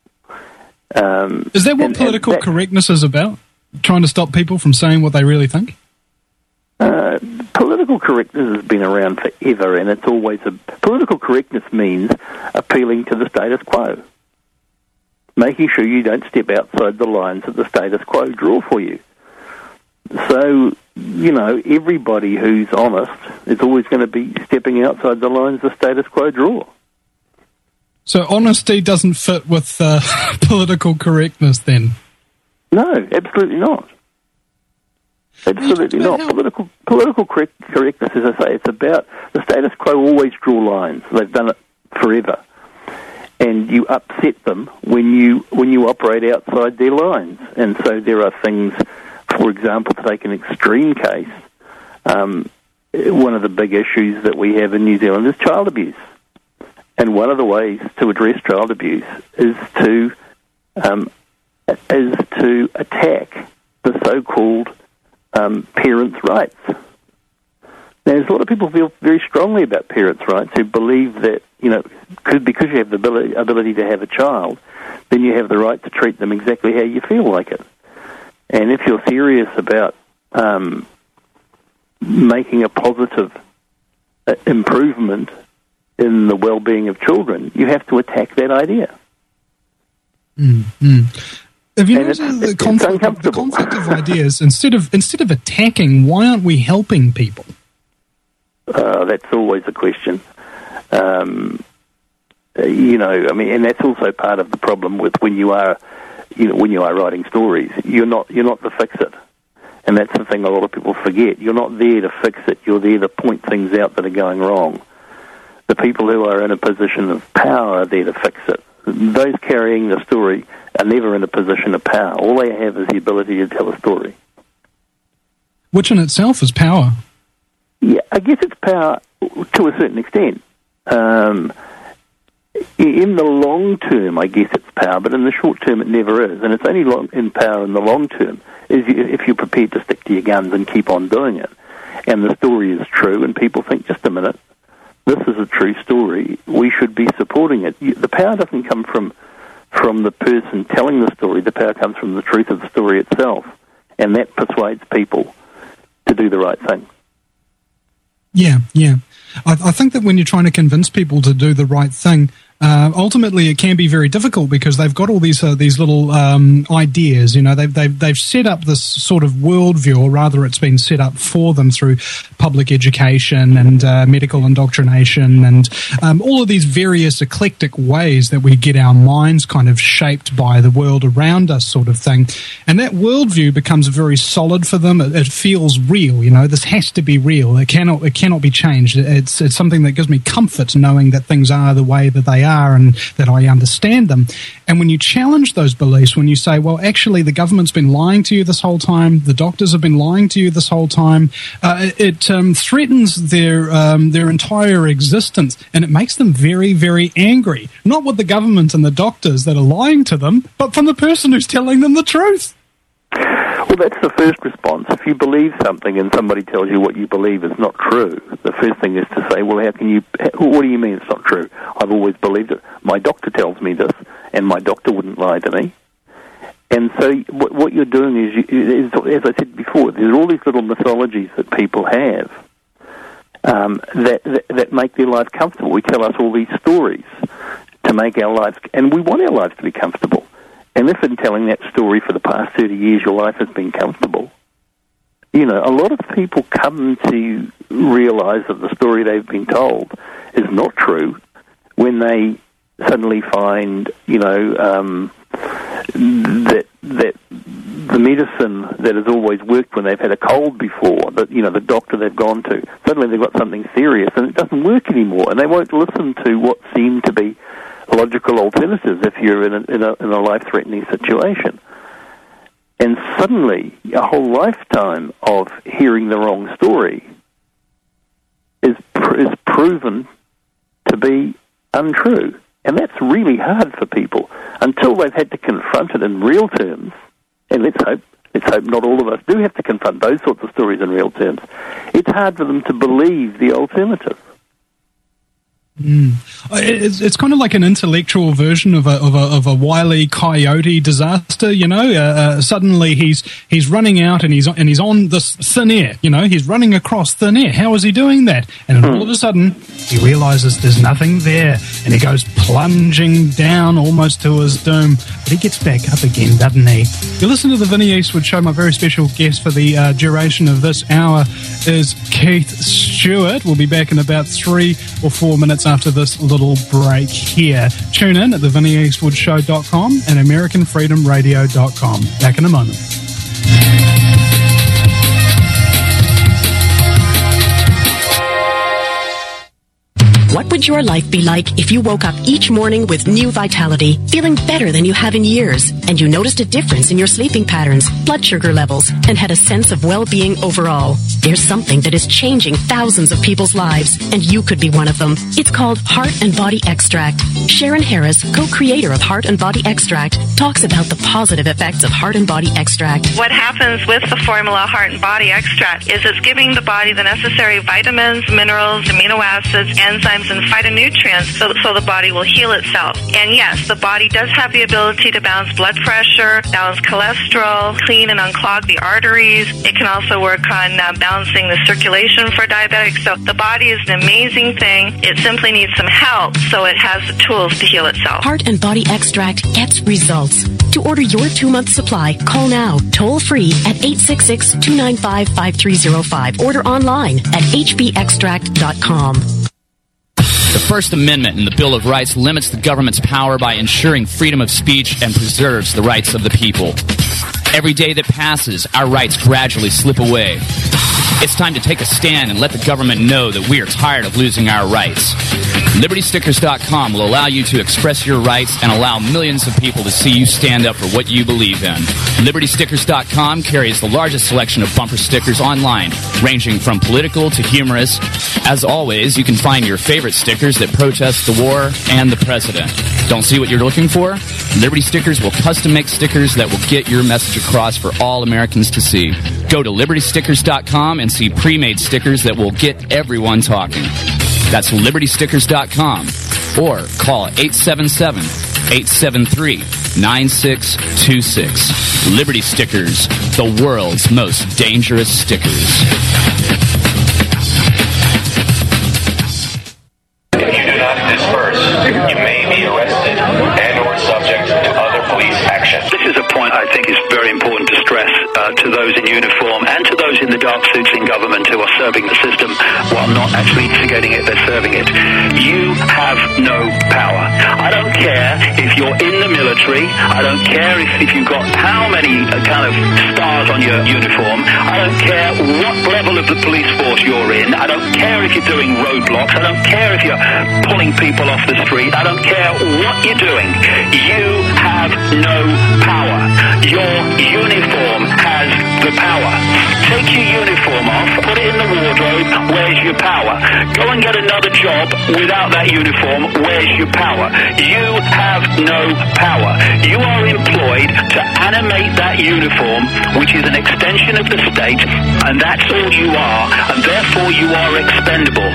Um, is that what and, political and that, correctness is about? Trying to stop people from saying what they really think? Uh, political correctness has been around forever, and it's always a... Political correctness means appealing to the status quo. Making sure you don't step outside the lines that the status quo draw for you. So, you know, everybody who's honest is always going to be stepping outside the lines the status quo draw. So honesty doesn't fit with uh, political correctness, then? No, absolutely not. Absolutely not. Political political correct, correctness, as I say, it's about the status quo always draw lines. They've done it forever, and you upset them when you when you operate outside their lines. And so there are things, for example, to take an extreme case. Um, one of the big issues that we have in New Zealand is child abuse. And one of the ways to address child abuse is to um, is to attack the so-called um, parents' rights. Now, there's a lot of people who feel very strongly about parents' rights, who believe that, you know, could, because you have the ability, ability to have a child, then you have the right to treat them exactly how you feel like it. And if you're serious about um, making a positive uh, improvement in the well-being of children, you have to attack that idea. Mm-hmm. Have you noticed the conflict, the conflict of ideas? Instead of instead of attacking, why aren't we helping people? Uh, that's always a question. Um, you know, I mean, and that's also part of the problem with when you are, you know, when you are writing stories. You're not you're not the fix-it. And that's the thing a lot of people forget. You're not there to fix it. You're there to point things out that are going wrong. The people who are in a position of power are there to fix it. Those carrying the story are never in a position of power. All they have is the ability to tell a story. Which in itself is power. Yeah, I guess it's power to a certain extent. Um, in the long term, I guess it's power, but in the short term it never is. And it's only long, in power in the long term is if you're prepared to stick to your guns and keep on doing it. And the story is true, and people think, just a minute, this is a true story, we should be supporting it. The power doesn't come from from the person telling the story. The power comes from the truth of the story itself, and that persuades people to do the right thing. Yeah, yeah. I, I think that when you're trying to convince people to do the right thing, uh, ultimately it can be very difficult because they've got all these uh, these little um, ideas. You know, they've they've they've set up this sort of worldview, or rather, it's been set up for them through public education and uh, medical indoctrination, and um, all of these various eclectic ways that we get our minds kind of shaped by the world around us, sort of thing. And that worldview becomes very solid for them. It, it feels real. You know, this has to be real. It cannot it cannot be changed. It's it's something that gives me comfort knowing that things are the way that they are. are and that I understand them. And when you challenge those beliefs, when you say, well, actually, the government's been lying to you this whole time, the doctors have been lying to you this whole time, uh, it um, threatens their um, their entire existence, and it makes them very, very angry. Not with the government and the doctors that are lying to them, but from the person who's telling them the truth. Well, that's the first response. If you believe something and somebody tells you what you believe is not true, the first thing is to say, well, how can you, what do you mean it's not true? I've always believed it. My doctor tells me this, and my doctor wouldn't lie to me. And so what, what you're doing is, you, is, as I said before, there's all these little mythologies that people have um, that, that, that make their life comfortable. We tell us all these stories to make our lives, and we want our lives to be comfortable. And if in telling that story for the past thirty years your life has been comfortable, you know, a lot of people come to realize that the story they've been told is not true when they suddenly find, you know, um, that that the medicine that has always worked when they've had a cold before, that, you know, the doctor they've gone to, suddenly they've got something serious and it doesn't work anymore, and they won't listen to what seem to be logical alternatives if you're in a, in a, in a life-threatening situation. And suddenly, a whole lifetime of hearing the wrong story is pr- is proven to be untrue. And that's really hard for people until they've had to confront it in real terms. And let's hope, let's hope not all of us do have to confront those sorts of stories in real terms. It's hard for them to believe the alternative. Mm. It's, it's kind of like an intellectual version of a of a, of a Wile E. Coyote disaster, you know. Uh, uh, suddenly he's he's running out and he's and he's on this thin air, you know. He's running across thin air. How is he doing that? And all of a sudden he realizes there's nothing there, and he goes plunging down almost to his doom. But he gets back up again, doesn't he? You listen to the Vinnie Eastwood Show. My very special guest for the uh, duration of this hour is Keith Stewart. We'll be back in about three or four minutes after this little break here. Tune in at the vinnie eastwood show dot com and american freedom radio dot com. Back in a moment. What would your life be like if you woke up each morning with new vitality, feeling better than you have in years, and you noticed a difference in your sleeping patterns, blood sugar levels, and had a sense of well-being overall? There's something that is changing thousands of people's lives, and you could be one of them. It's called Heart and Body Extract. Sharon Harris, co-creator of Heart and Body Extract, talks about the positive effects of Heart and Body Extract. What happens with the formula Heart and Body Extract is it's giving the body the necessary vitamins, minerals, amino acids, enzymes, and phytonutrients so, so the body will heal itself. And yes, the body does have the ability to balance blood pressure, balance cholesterol, clean and unclog the arteries. It can also work on uh, balancing the circulation for diabetics. So the body is an amazing thing. It simply needs some help so it has the tools to heal itself. Heart and Body Extract gets results. To order your two-month supply, call now, toll-free at eight six six, two nine five, five three zero five. Order online at h b extract dot com. The First Amendment in the Bill of Rights limits the government's power by ensuring freedom of speech and preserves the rights of the people. Every day that passes, our rights gradually slip away. It's time to take a stand and let the government know that we are tired of losing our rights. Liberty Stickers dot com will allow you to express your rights and allow millions of people to see you stand up for what you believe in. Liberty Stickers dot com carries the largest selection of bumper stickers online, ranging from political to humorous. As always, you can find your favorite stickers that protest the war and the president. Don't see what you're looking for? Liberty Stickers will custom make stickers that will get your message across for all Americans to see. Go to Liberty Stickers dot com and see pre-made stickers that will get everyone talking. That's Liberty Stickers dot com or call eight seven seven, eight seven three, nine six two six. Liberty Stickers, the world's most dangerous stickers. If you do not disperse, you may be arrested and or subject to other police action. This is a point I think is very important to stress uh, to those in uniform and to those in the dark suits in government who are serving the system while not actually instigating it, they're serving it. You have have no power. I don't care if you're in the military. I don't care if, if you've got how many uh, kind of stars on your uniform. I don't care what level of the police force you're in. I don't care if you're doing roadblocks. I don't care if you're pulling people off the street. I don't care what you're doing. You have no power. Your uniform has the power. Take your uniform off, put it in the wardrobe, where's your power? Go and get another job without that uniform, where's your power? You have no power. You are employed to animate that uniform, which is an extension of the state, and that's all you are, and therefore you are expendable.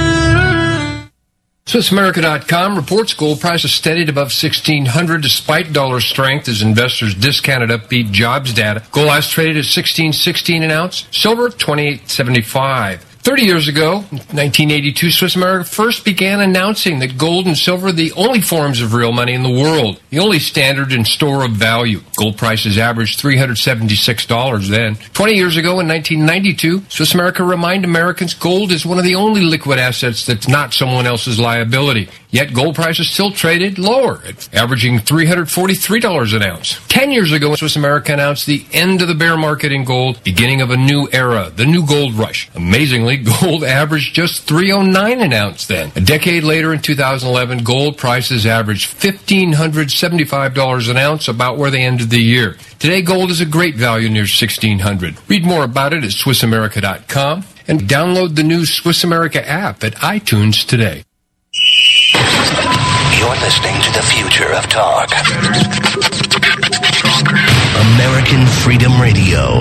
Swiss America dot com reports gold prices steadied above sixteen hundred despite dollar strength as investors discounted upbeat jobs data. Gold has traded at sixteen sixteen an ounce, silver twenty-eight seventy-five. Thirty years ago, nineteen eighty-two, Swiss America first began announcing that gold and silver are the only forms of real money in the world, the only standard and store of value. Gold prices averaged three hundred seventy-six dollars then. Twenty years ago, in nineteen ninety-two, Swiss America reminded Americans gold is one of the only liquid assets that's not someone else's liability. Yet gold prices still traded lower, averaging three hundred forty-three dollars an ounce. Ten years ago, Swiss America announced the end of the bear market in gold, beginning of a new era, the new gold rush. Amazingly, gold averaged just three oh nine an ounce then. A decade later, in two thousand eleven, gold prices averaged one thousand five hundred seventy-five dollars an ounce, about where they ended the year. Today, gold is a great value near sixteen hundred dollars. Read more about it at Swiss America dot com and download the new Swiss America app at iTunes today. You're listening to the future of talk. American Freedom Radio.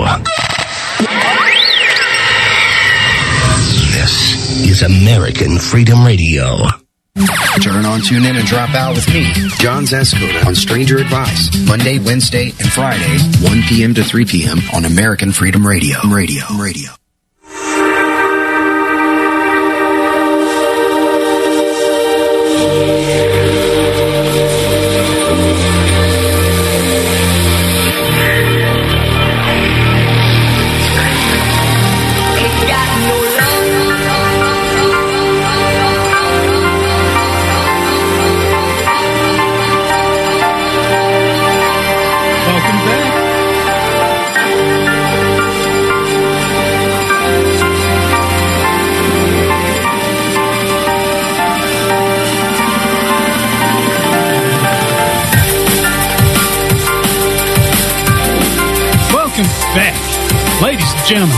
This is American Freedom Radio. Turn on, tune in, and drop out with me, John Zascoda, on Stranger Advice, Monday, Wednesday, and Friday, one p.m. to three p.m. on American Freedom Radio. Radio. Radio. Gentlemen,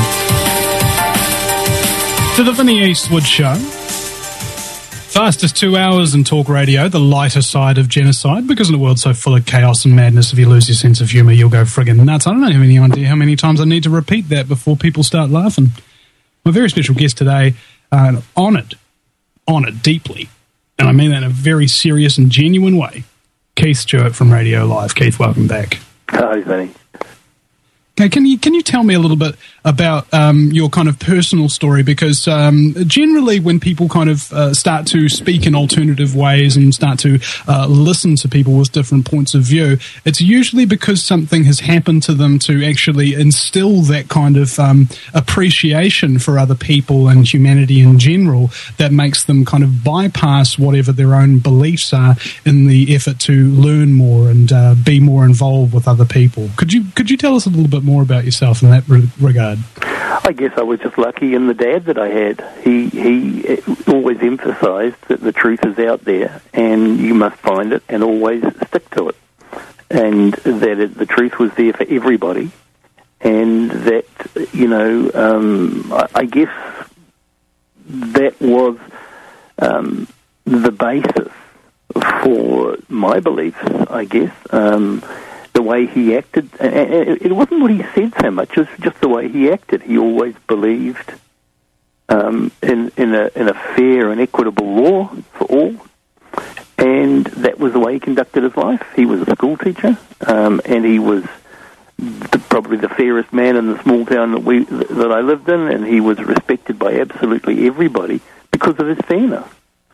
to the Vinny Eastwood Show. Fastest two hours in talk radio, the lighter side of genocide, because in a world so full of chaos and madness, if you lose your sense of humour, you'll go friggin' nuts. I don't have any idea how many times I need to repeat that before people start laughing. My very special guest today, uh, honoured, honoured deeply, and I mean that in a very serious and genuine way, Keith Stewart from Radio Live. Keith, welcome back. Hi, Vinny. Okay, can you can you tell me a little bit about um, your kind of personal story? Because um, generally, when people kind of uh, start to speak in alternative ways and start to uh, listen to people with different points of view, it's usually because something has happened to them to actually instill that kind of um, appreciation for other people and humanity in general that makes them kind of bypass whatever their own beliefs are in the effort to learn more and uh, be more involved with other people. Could you could you tell us a little bit more about yourself in that re- regard? I guess I was just lucky in the dad that I had. He he always emphasised that the truth is out there and you must find it and always stick to it, and that it, the truth was there for everybody, and that, you know, um, I, I guess that was um, the basis for my beliefs, I guess. Um, the way he acted, it wasn't what he said so much, it was just the way he acted. He always believed um, in, in, a, in a fair and equitable law for all, and that was the way he conducted his life. He was a school teacher, um, and he was the, probably the fairest man in the small town that, we, that I lived in, and he was respected by absolutely everybody because of his fairness.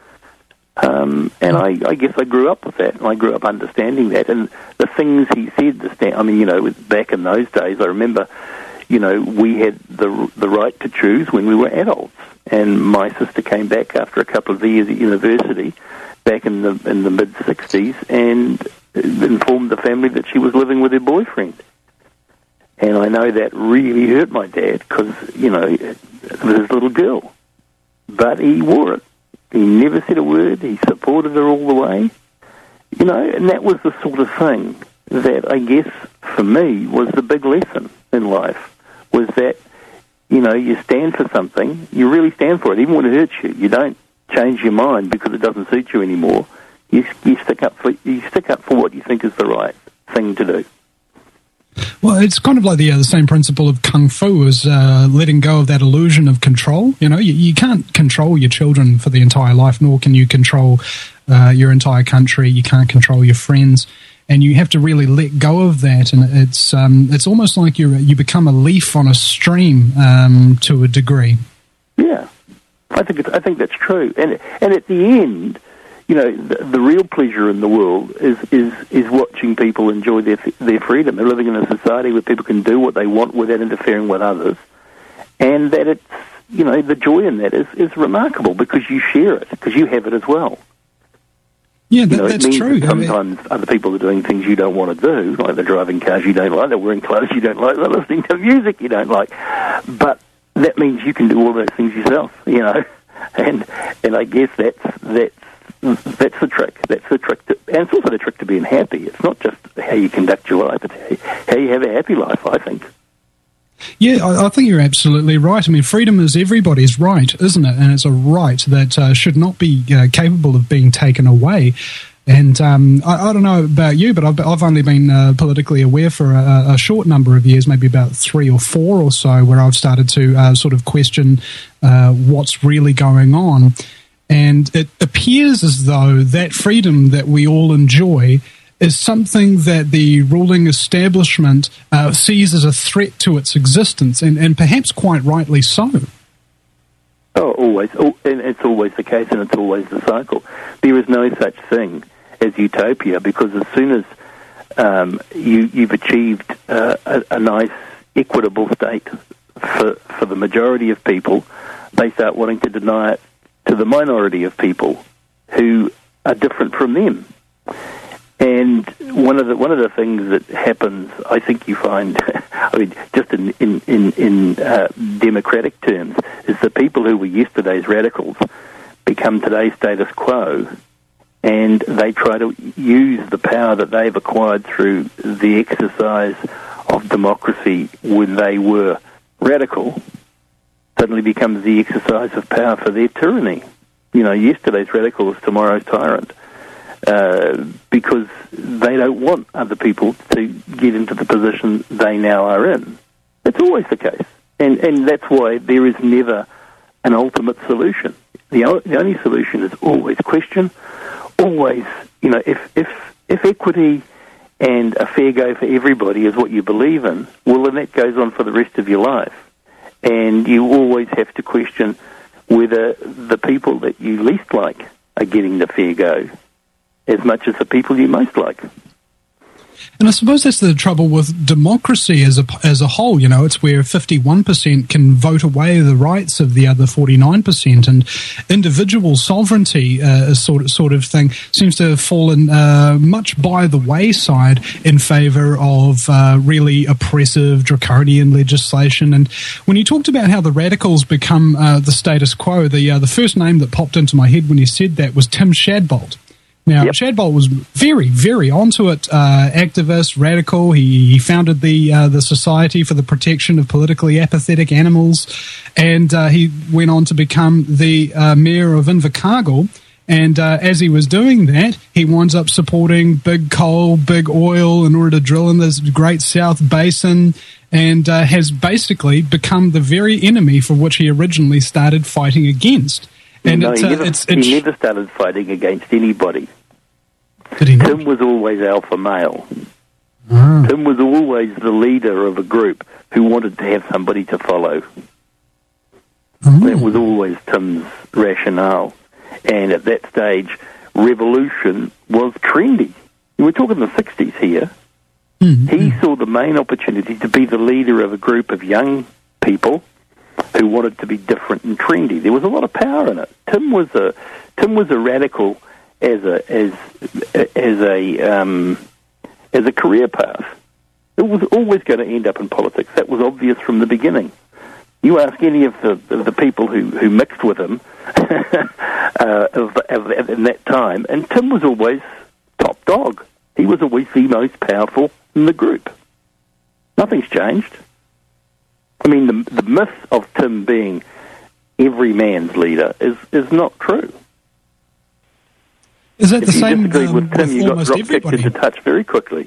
Um, and I, I guess I grew up with that, and I grew up understanding that. And the things he said, the sta- I mean, you know, back in those days, I remember, you know, we had the the right to choose when we were adults, and my sister came back after a couple of years at university, back in the in the mid sixties, and informed the family that she was living with her boyfriend. And I know that really hurt my dad because, you know, it was his little girl. But he wore it. He never said a word. He supported her all the way. You know, and that was the sort of thing that I guess for me was the big lesson in life, was that, you know, you stand for something, you really stand for it, even when it hurts you. You don't change your mind because it doesn't suit you anymore. You, you stick up for you stick up for what you think is the right thing to do. Well, it's kind of like the, uh, the same principle of kung fu, is uh, letting go of that illusion of control. You know, you, you can't control your children for the entire life, nor can you control uh, your entire country. You can't control your friends, and you have to really let go of that. And it's um, it's almost like you you become a leaf on a stream um, to a degree. Yeah, I think it's, I think that's true. And and at the end, you know, the, the real pleasure in the world is, is, is watching people enjoy their their freedom. They're living in a society where people can do what they want without interfering with others, and that it's, you know, the joy in that is, is remarkable because you share it, because you have it as well. Yeah, that, you know, that's it means true. That sometimes other people are doing things you don't want to do, like they're driving cars you don't like, they're wearing clothes you don't like, they're listening to music you don't like. But that means you can do all those things yourself, you know. And and I guess that's that's that's the trick. That's the trick, to, and it's also the trick to being happy. It's not just how you conduct your life; it's how you have a happy life, I think. Yeah, I, I think you're absolutely right. I mean, freedom is everybody's right, isn't it? And it's a right that uh, should not be uh, capable of being taken away. And um, I, I don't know about you, but I've, I've only been uh, politically aware for a, a short number of years, maybe about three or four or so, where I've started to uh, sort of question uh, what's really going on. And it appears as though that freedom that we all enjoy is something that the ruling establishment uh, sees as a threat to its existence, and, and perhaps quite rightly so. Oh, always. Oh, and it's always the case, and it's always the cycle. There is no such thing as utopia, because as soon as um, you, you've achieved uh, a, a nice, equitable state for, for the majority of people, they start wanting to deny it to the minority of people who are different from them. And one of the one of the things that happens, I think you find, I mean, just in in in, in uh, democratic terms, is the people who were yesterday's radicals become today's status quo, and they try to use the power that they've acquired through the exercise of democracy when they were radical, suddenly becomes the exercise of power for their tyranny. You know, yesterday's radical is tomorrow's tyrant. Uh, because they don't want other people to get into the position they now are in. It's always the case. And and that's why there is never an ultimate solution. The, o- the only solution is always question, always, you know, if, if, if equity and a fair go for everybody is what you believe in, well, then that goes on for the rest of your life. And you always have to question whether the people that you least like are getting the fair go as much as the people you most like. And I suppose that's the trouble with democracy as a, as a whole. You know, it's where fifty-one percent can vote away the rights of the other forty-nine percent, and individual sovereignty uh, sort of, sort of thing seems to have fallen uh, much by the wayside in favour of uh, really oppressive, draconian legislation. And when you talked about how the radicals become uh, the status quo, the uh, the first name that popped into my head when you said that was Tim Shadbolt. Now, yep. Shadbolt was very, very onto it, uh, activist, radical. He, he founded the uh, the Society for the Protection of Politically Apathetic Animals, and uh, he went on to become the uh, mayor of Invercargill. And uh, as he was doing that, he winds up supporting big coal, big oil in order to drill in this Great South Basin, and uh, has basically become the very enemy for which he originally started fighting against. And no, it's, he, uh, never, it's, it's, he never started fighting against anybody. Did he not? Tim was always alpha male. Oh. Tim was always the leader of a group who wanted to have somebody to follow. Oh. That was always Tim's rationale. And at that stage, revolution was trendy. We're talking the sixties here. Mm-hmm. He saw the main opportunity to be the leader of a group of young people who wanted to be different and trendy. There was a lot of power in it. Tim was a Tim was a radical as a as as a um, as a career path. It was always going to end up in politics. That was obvious from the beginning. You ask any of the of the people who, who mixed with him uh, of, of, in that time, and Tim was always top dog. He was always the most powerful in the group. Nothing's changed. I mean, the, the myth of Tim being every man's leader is, is not true. Is that if the you same disagreed um, with Tim, with you got almost drop kicked everybody? into touch very quickly.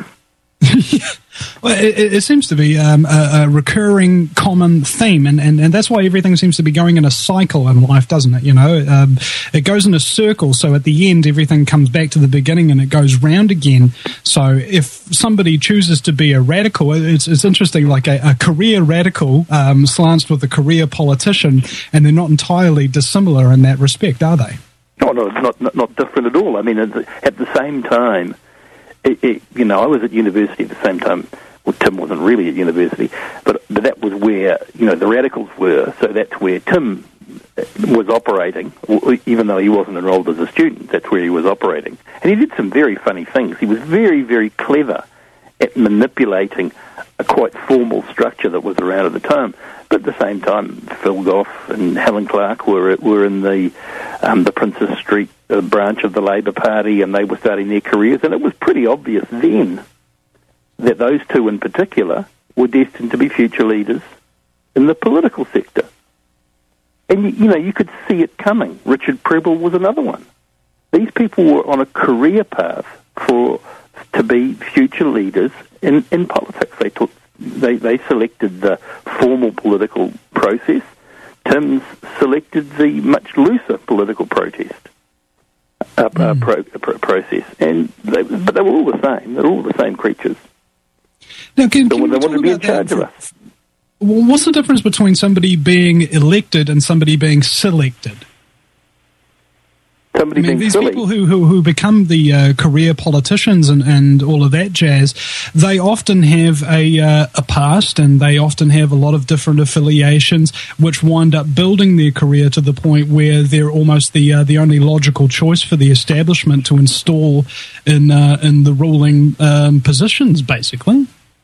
Well, it, it seems to be um, a, a recurring common theme, and, and, and that's why everything seems to be going in a cycle in life, doesn't it? You know, um, it goes in a circle, so at the end everything comes back to the beginning and it goes round again. So if somebody chooses to be a radical, it's, it's interesting, like a, a career radical um, slants with a career politician, and they're not entirely dissimilar in that respect, are they? No, no, not, not, not different at all. I mean, at the, at the same time, It, it, you know, I was at university at the same time. Well, Tim wasn't really at university, but, but that was where, you know, the radicals were, so that's where Tim was operating, even though he wasn't enrolled as a student. That's where he was operating. And he did some very funny things. He was very, very clever at manipulating a quite formal structure that was around at the time. But at the same time, Phil Goff and Helen Clark were were in the um, the Princess Street uh, branch of the Labour Party, and they were starting their careers. And it was pretty obvious then that those two in particular were destined to be future leaders in the political sector. And, you know, you could see it coming. Richard Prebble was another one. These people were on a career path for to be future leaders in, in politics. They took They, they selected the formal political process. Tim's selected the much looser political protest uh, mm. uh, pro, pro, process, and they, but they were all the same. They're all the same creatures. Now, can, so can they we wanted to be in charge of us. Well, what's the difference between somebody being elected and somebody being selected? Somebody I mean, being these silly. people who, who, who become the uh, career politicians and, and all of that jazz, they often have a, uh, a past, and they often have a lot of different affiliations, which wind up building their career to the point where they're almost the uh, the only logical choice for the establishment to install in uh, in the ruling um, positions, basically.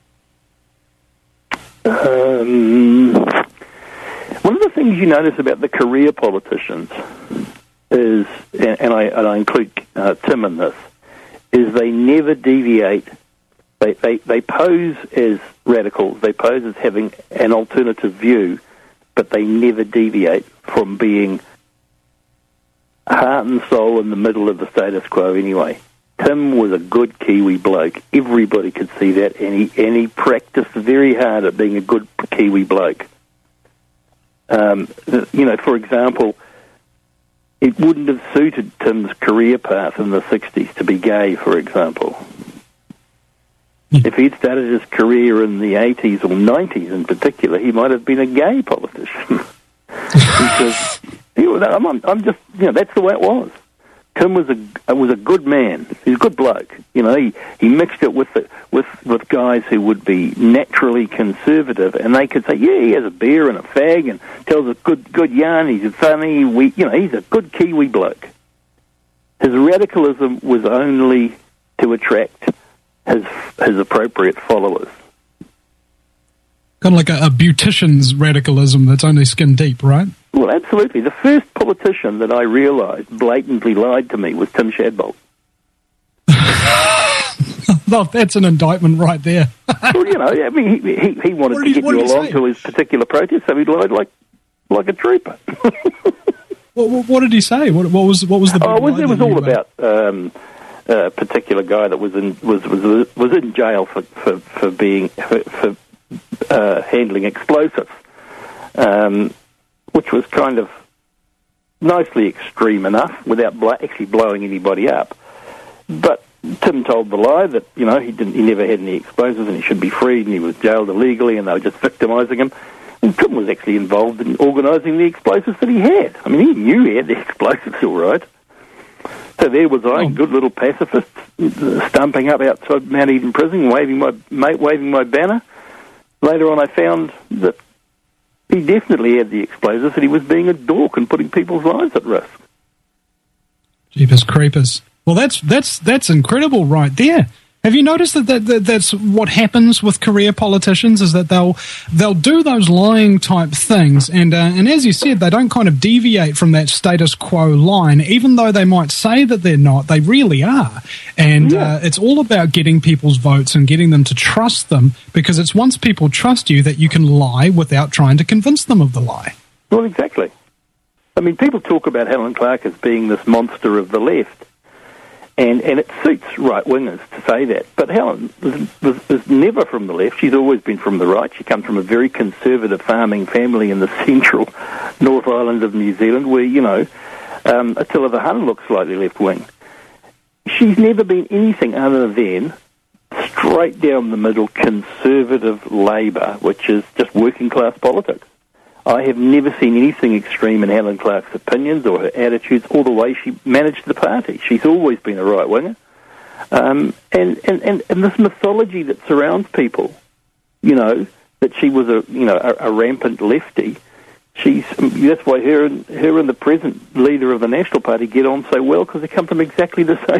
Um, one of the things you notice about the career politicians is, and I, and I include uh, Tim in this, is they never deviate. They, they they pose as radicals. They pose as having an alternative view, but they never deviate from being heart and soul in the middle of the status quo anyway. Tim was a good Kiwi bloke. Everybody could see that, and he, and he practiced very hard at being a good Kiwi bloke. Um, you know, for example, it wouldn't have suited Tim's career path in the sixties to be gay, for example. If he'd started his career in the eighties or nineties in particular, he might have been a gay politician. Because he was, I'm, I'm just, you know, that's the way it was. Tim was a was a good man. He's a good bloke. You know, he, he mixed it with the, with with guys who would be naturally conservative, and they could say, yeah, he has a beer and a fag and tells a good good yarn. He's funny. We, you know, he's a good Kiwi bloke. His radicalism was only to attract his his appropriate followers. Kind of like a, a beautician's radicalism that's only skin deep, right? Well, absolutely. The first politician that I realised blatantly lied to me was Tim Shadbolt. Well, that's an indictment right there. Well, you know, I mean, he he, he wanted to he, get you along say? to his particular protest, so he lied like like a trooper. what, what, what did he say? What, what was what was the? Oh, it was, it was all you, uh, about um, a particular guy that was in was was was in jail for for, for being for, for uh, handling explosives. Um, which was kind of nicely extreme enough without bl- actually blowing anybody up. But Tim told the lie that, you know, he didn't, he never had any explosives and he should be freed and he was jailed illegally and they were just victimising him. And Tim was actually involved in organising the explosives that he had. I mean, he knew he had the explosives all right. So there was I, oh. good little pacifist, uh, stumping up outside Mount Eden Prison, waving my, mate, waving my banner. Later on I found that he definitely had the explosives, and he was being a dork and putting people's lives at risk. Jeepers creepers. Well, that's that's that's incredible right there. Have you noticed that, that, that that's what happens with career politicians, is that they'll they'll do those lying type things, and uh, and as you said, they don't kind of deviate from that status quo line, even though they might say that they're not, they really are. And yeah. uh, it's all about getting people's votes and getting them to trust them, because it's once people trust you that you can lie without trying to convince them of the lie. Well, exactly. I mean, people talk about Helen Clark as being this monster of the left. And and it suits right-wingers to say that. But Helen was, was, was never from the left. She's always been from the right. She comes from a very conservative farming family in the central North Island of New Zealand, where, you know, um, Attila the Hun looks slightly left-wing. She's never been anything other than straight down the middle conservative Labour, which is just working-class politics. I have never seen anything extreme in Helen Clark's opinions or her attitudes or the way she managed the party. She's always been a right-winger. Um, and, and, and, and this mythology that surrounds people, you know, that she was a, you know, a, a rampant lefty, she's, that's why her and, her and the present leader of the National Party get on so well, because they come from exactly the same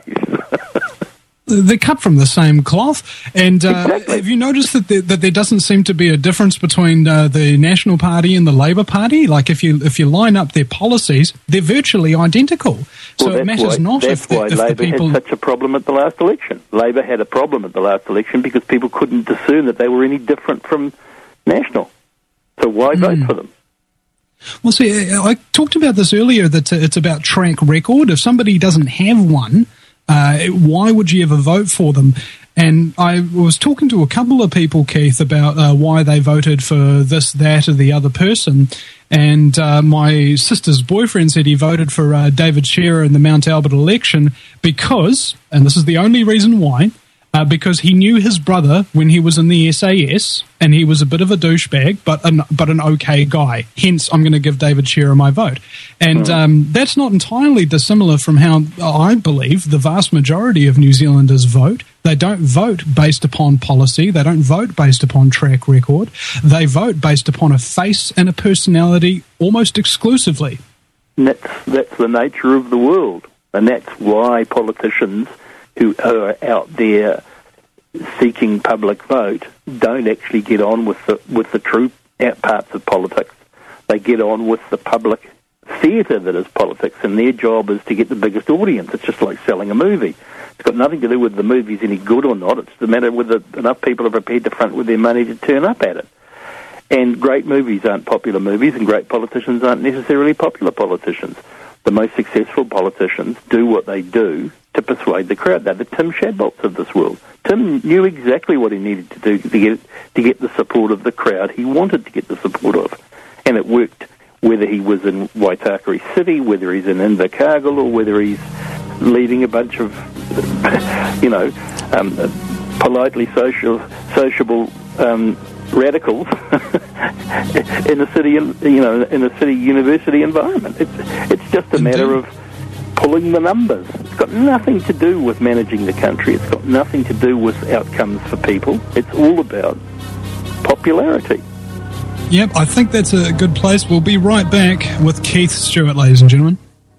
place. They're cut from the same cloth, and uh, exactly. Have you noticed that there, that there doesn't seem to be a difference between uh, the National Party and the Labour Party? Like, if you if you line up their policies, they're virtually identical. So well, it matters why, not that's if, the, why if Labour the people had such a problem at the last election. Labour had a problem at the last election because people couldn't discern that they were any different from National. So why mm. vote for them? Well, see, I talked about this earlier, that it's about track record. If somebody doesn't have one, Uh, why would you ever vote for them? And I was talking to a couple of people, Keith, about uh, why they voted for this, that, or the other person. And uh, my sister's boyfriend said he voted for uh, David Shearer in the Mount Albert election because, and this is the only reason why, uh, because he knew his brother when he was in the S A S, and he was a bit of a douchebag, but an, but an okay guy. Hence, I'm going to give David Shearer my vote. And um, that's not entirely dissimilar from how I believe the vast majority of New Zealanders vote. They don't vote based upon policy. They don't vote based upon track record. They vote based upon a face and a personality almost exclusively. And that's, that's the nature of the world. And that's why politicians who are out there seeking public vote don't actually get on with the with the true parts of politics. They get on with the public theatre that is politics, and their job is to get the biggest audience. It's just like selling a movie. It's got nothing to do with the movie's any good or not. It's the matter whether enough people are prepared to front with their money to turn up at it. And great movies aren't popular movies, and great politicians aren't necessarily popular politicians. The most successful politicians do what they do to persuade the crowd. They're the Tim Shadbolts of this world. Tim knew exactly what he needed to do to get to get the support of the crowd he wanted to get the support of. And it worked whether he was in Waitakere City, whether he's in Invercargill, or whether he's leading a bunch of, you know, um, politely social, sociable um, radicals in a city, you know, in a city university environment. It's it's just a matter of pulling the numbers. It's got nothing to do with managing the country. It's got nothing to do with outcomes for people. It's all about popularity. Yep, I think that's a good place. We'll be right back with Keith Stewart, ladies and gentlemen.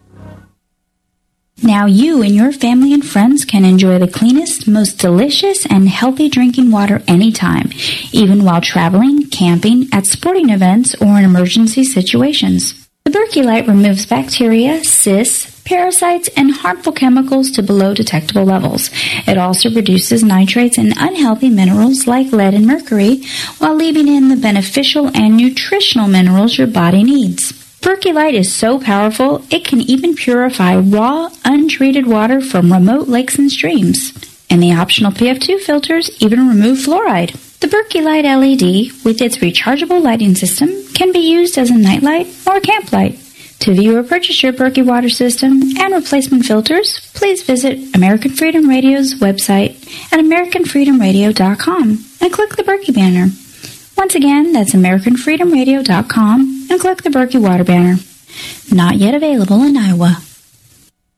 Now you and your family and friends can enjoy the cleanest, most delicious, and healthy drinking water anytime, even while traveling, camping, at sporting events, or in emergency situations. The Berkey Light removes bacteria, cysts, parasites, and harmful chemicals to below detectable levels. It also reduces nitrates and unhealthy minerals like lead and mercury, while leaving in the beneficial and nutritional minerals your body needs. Berkey Light is so powerful, it can even purify raw, untreated water from remote lakes and streams. And the optional P F two filters even remove fluoride. The Berkey Light L E D, with its rechargeable lighting system, can be used as a nightlight or camp light. To view or purchase your Berkey water system and replacement filters, please visit American Freedom Radio's website at american freedom radio dot com and click the Berkey banner. Once again, that's american freedom radio dot com and click the Berkey water banner. Not yet available in Iowa.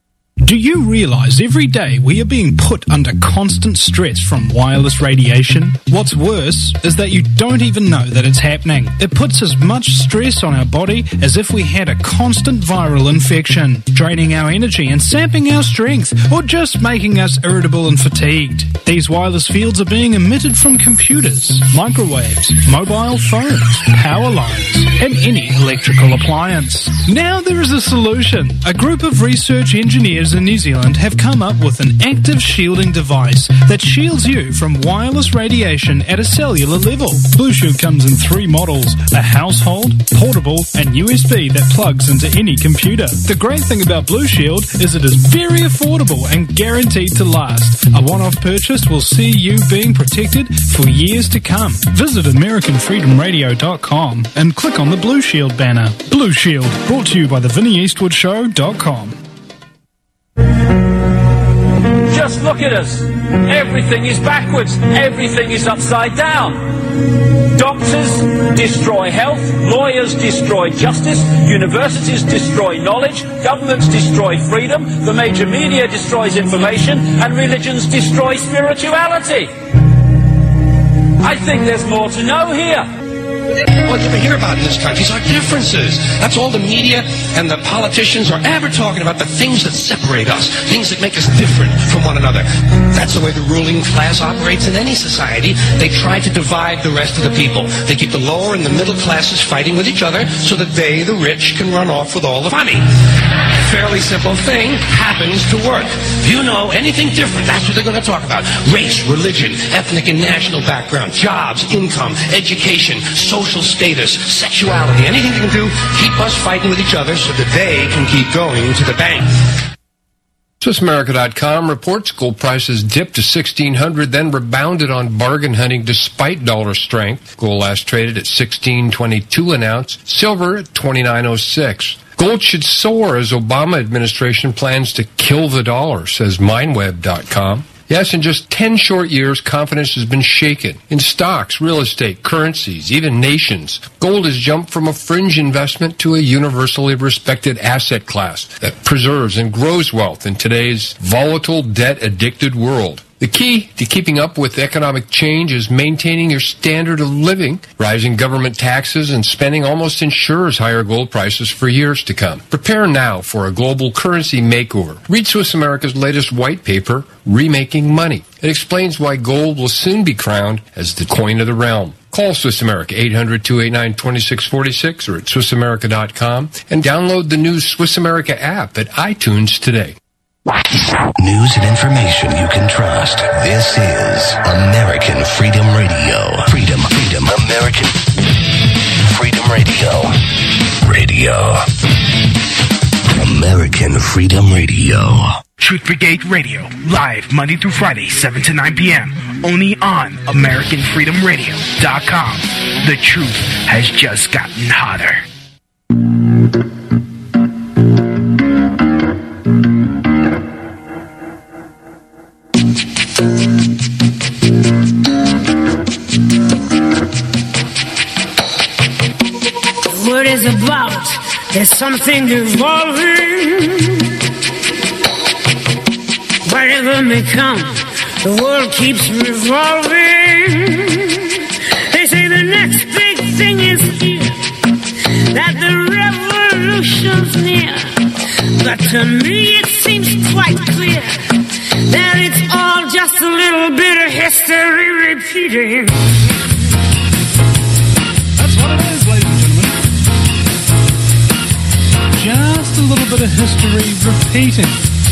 Do you realize every day we are being put under constant stress from wireless radiation? What's worse is that you don't even know that it's happening. It puts as much stress on our body as if we had a constant viral infection, draining our energy and sapping our strength, or just making us irritable and fatigued. These wireless fields are being emitted from computers, microwaves, mobile phones, power lines, and any electrical appliance. Now there is a solution. A group of research engineers in New Zealand have come up with an active shielding device that shields you from wireless radiation at a cellular level. Blue Shield comes in three models: a household, portable, and U S B that plugs into any computer. The great thing about Blue Shield is it is very affordable and guaranteed to last. A one-off purchase will see you being protected for years to come. Visit American Freedom Radio dot com and click on the Blue Shield banner. Blue Shield, brought to you by the Vinnie Eastwood Show dot com. Just look at us. Everything is backwards. Everything is upside down. Doctors destroy health. Lawyers destroy justice. Universities destroy knowledge. Governments destroy freedom. The major media destroys information. And religions destroy spirituality. I think there's more to know here. All you ever hear about in this country is our differences. That's all the media and the politicians are ever talking about, the things that separate us, things that make us different from one another. That's the way the ruling class operates in any society. They try to divide the rest of the people. They keep the lower and the middle classes fighting with each other so that they, the rich, can run off with all the money. Fairly simple thing happens to work. If you know anything different, that's what they're going to talk about. Race, religion, ethnic and national background, jobs, income, education, social status, sexuality, anything they can do, keep us fighting with each other so that they can keep going to the bank. Swiss America dot com reports gold prices dipped to sixteen hundred, then rebounded on bargain hunting despite dollar strength. Gold last traded at sixteen twenty-two an ounce, silver at twenty-nine oh six. Gold should soar as Obama administration plans to kill the dollar, says Mindweb dot com. Yes, in just ten short years, confidence has been shaken. In stocks, real estate, currencies, even nations. Gold has jumped from a fringe investment to a universally respected asset class that preserves and grows wealth in today's volatile, debt-addicted world. The key to keeping up with economic change is maintaining your standard of living. Rising government taxes and spending almost ensures higher gold prices for years to come. Prepare now for a global currency makeover. Read Swiss America's latest white paper, Remaking Money. It explains why gold will soon be crowned as the coin of the realm. Call Swiss America, eight hundred, two eight nine, two six four six or at Swiss America dot com and download the new Swiss America app at iTunes today. News and information you can trust. This is American Freedom Radio. Freedom, freedom, American Freedom Radio. Radio. American Freedom Radio. Truth Brigade Radio, live Monday through Friday, seven to nine p.m. Only on American Freedom Radio dot com. The truth has just gotten hotter. What is about? There's something evolving. Whatever may come, the world keeps revolving. They say the next big thing is here, that the revolution's near. But to me it seems quite clear that it's all just a little bit of history repeating. That's what it is, ladies and gentlemen. Just a little bit of history repeating.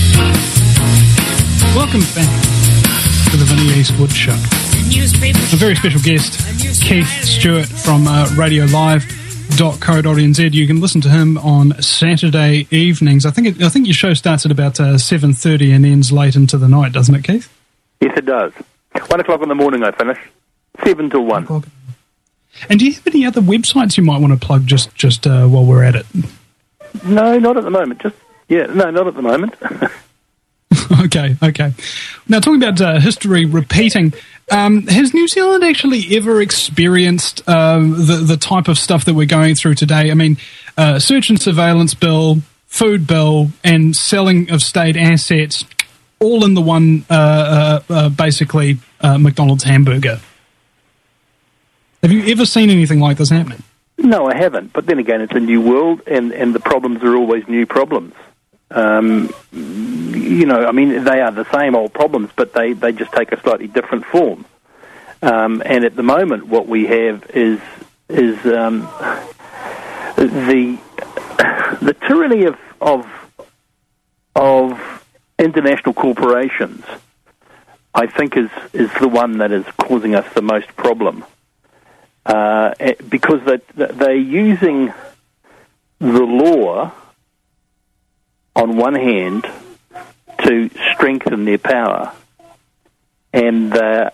Welcome back to the Vinnie Eastwood Show. A very special guest, Keith Stewart from uh, radio live dot co dot n z. You can listen to him on Saturday evenings. I think it, I think your show starts at about uh, seven thirty and ends late into the night, doesn't it, Keith? Yes, it does. One o'clock in the morning I finish. Seven till one. one and do you have any other websites you might want to plug just, just uh, while we're at it? No, not at the moment. Just yeah, no, not at the moment. okay, okay. Now, talking about uh, history repeating, um, has New Zealand actually ever experienced uh, the the type of stuff that we're going through today? I mean, uh, search and surveillance bill, food bill, and selling of state assets, all in the one, uh, uh, uh, basically, uh, McDonald's hamburger. Have you ever seen anything like this happening? No, I haven't. But then again, it's a new world, and, and the problems are always new problems. Um, you know, I mean, they are the same old problems, but they, they just take a slightly different form. Um, and at the moment, what we have is is um, the the tyranny of of of international corporations. I think is is the one that is causing us the most problem. Uh, because they, they're using the law, on one hand, to strengthen their power, and they're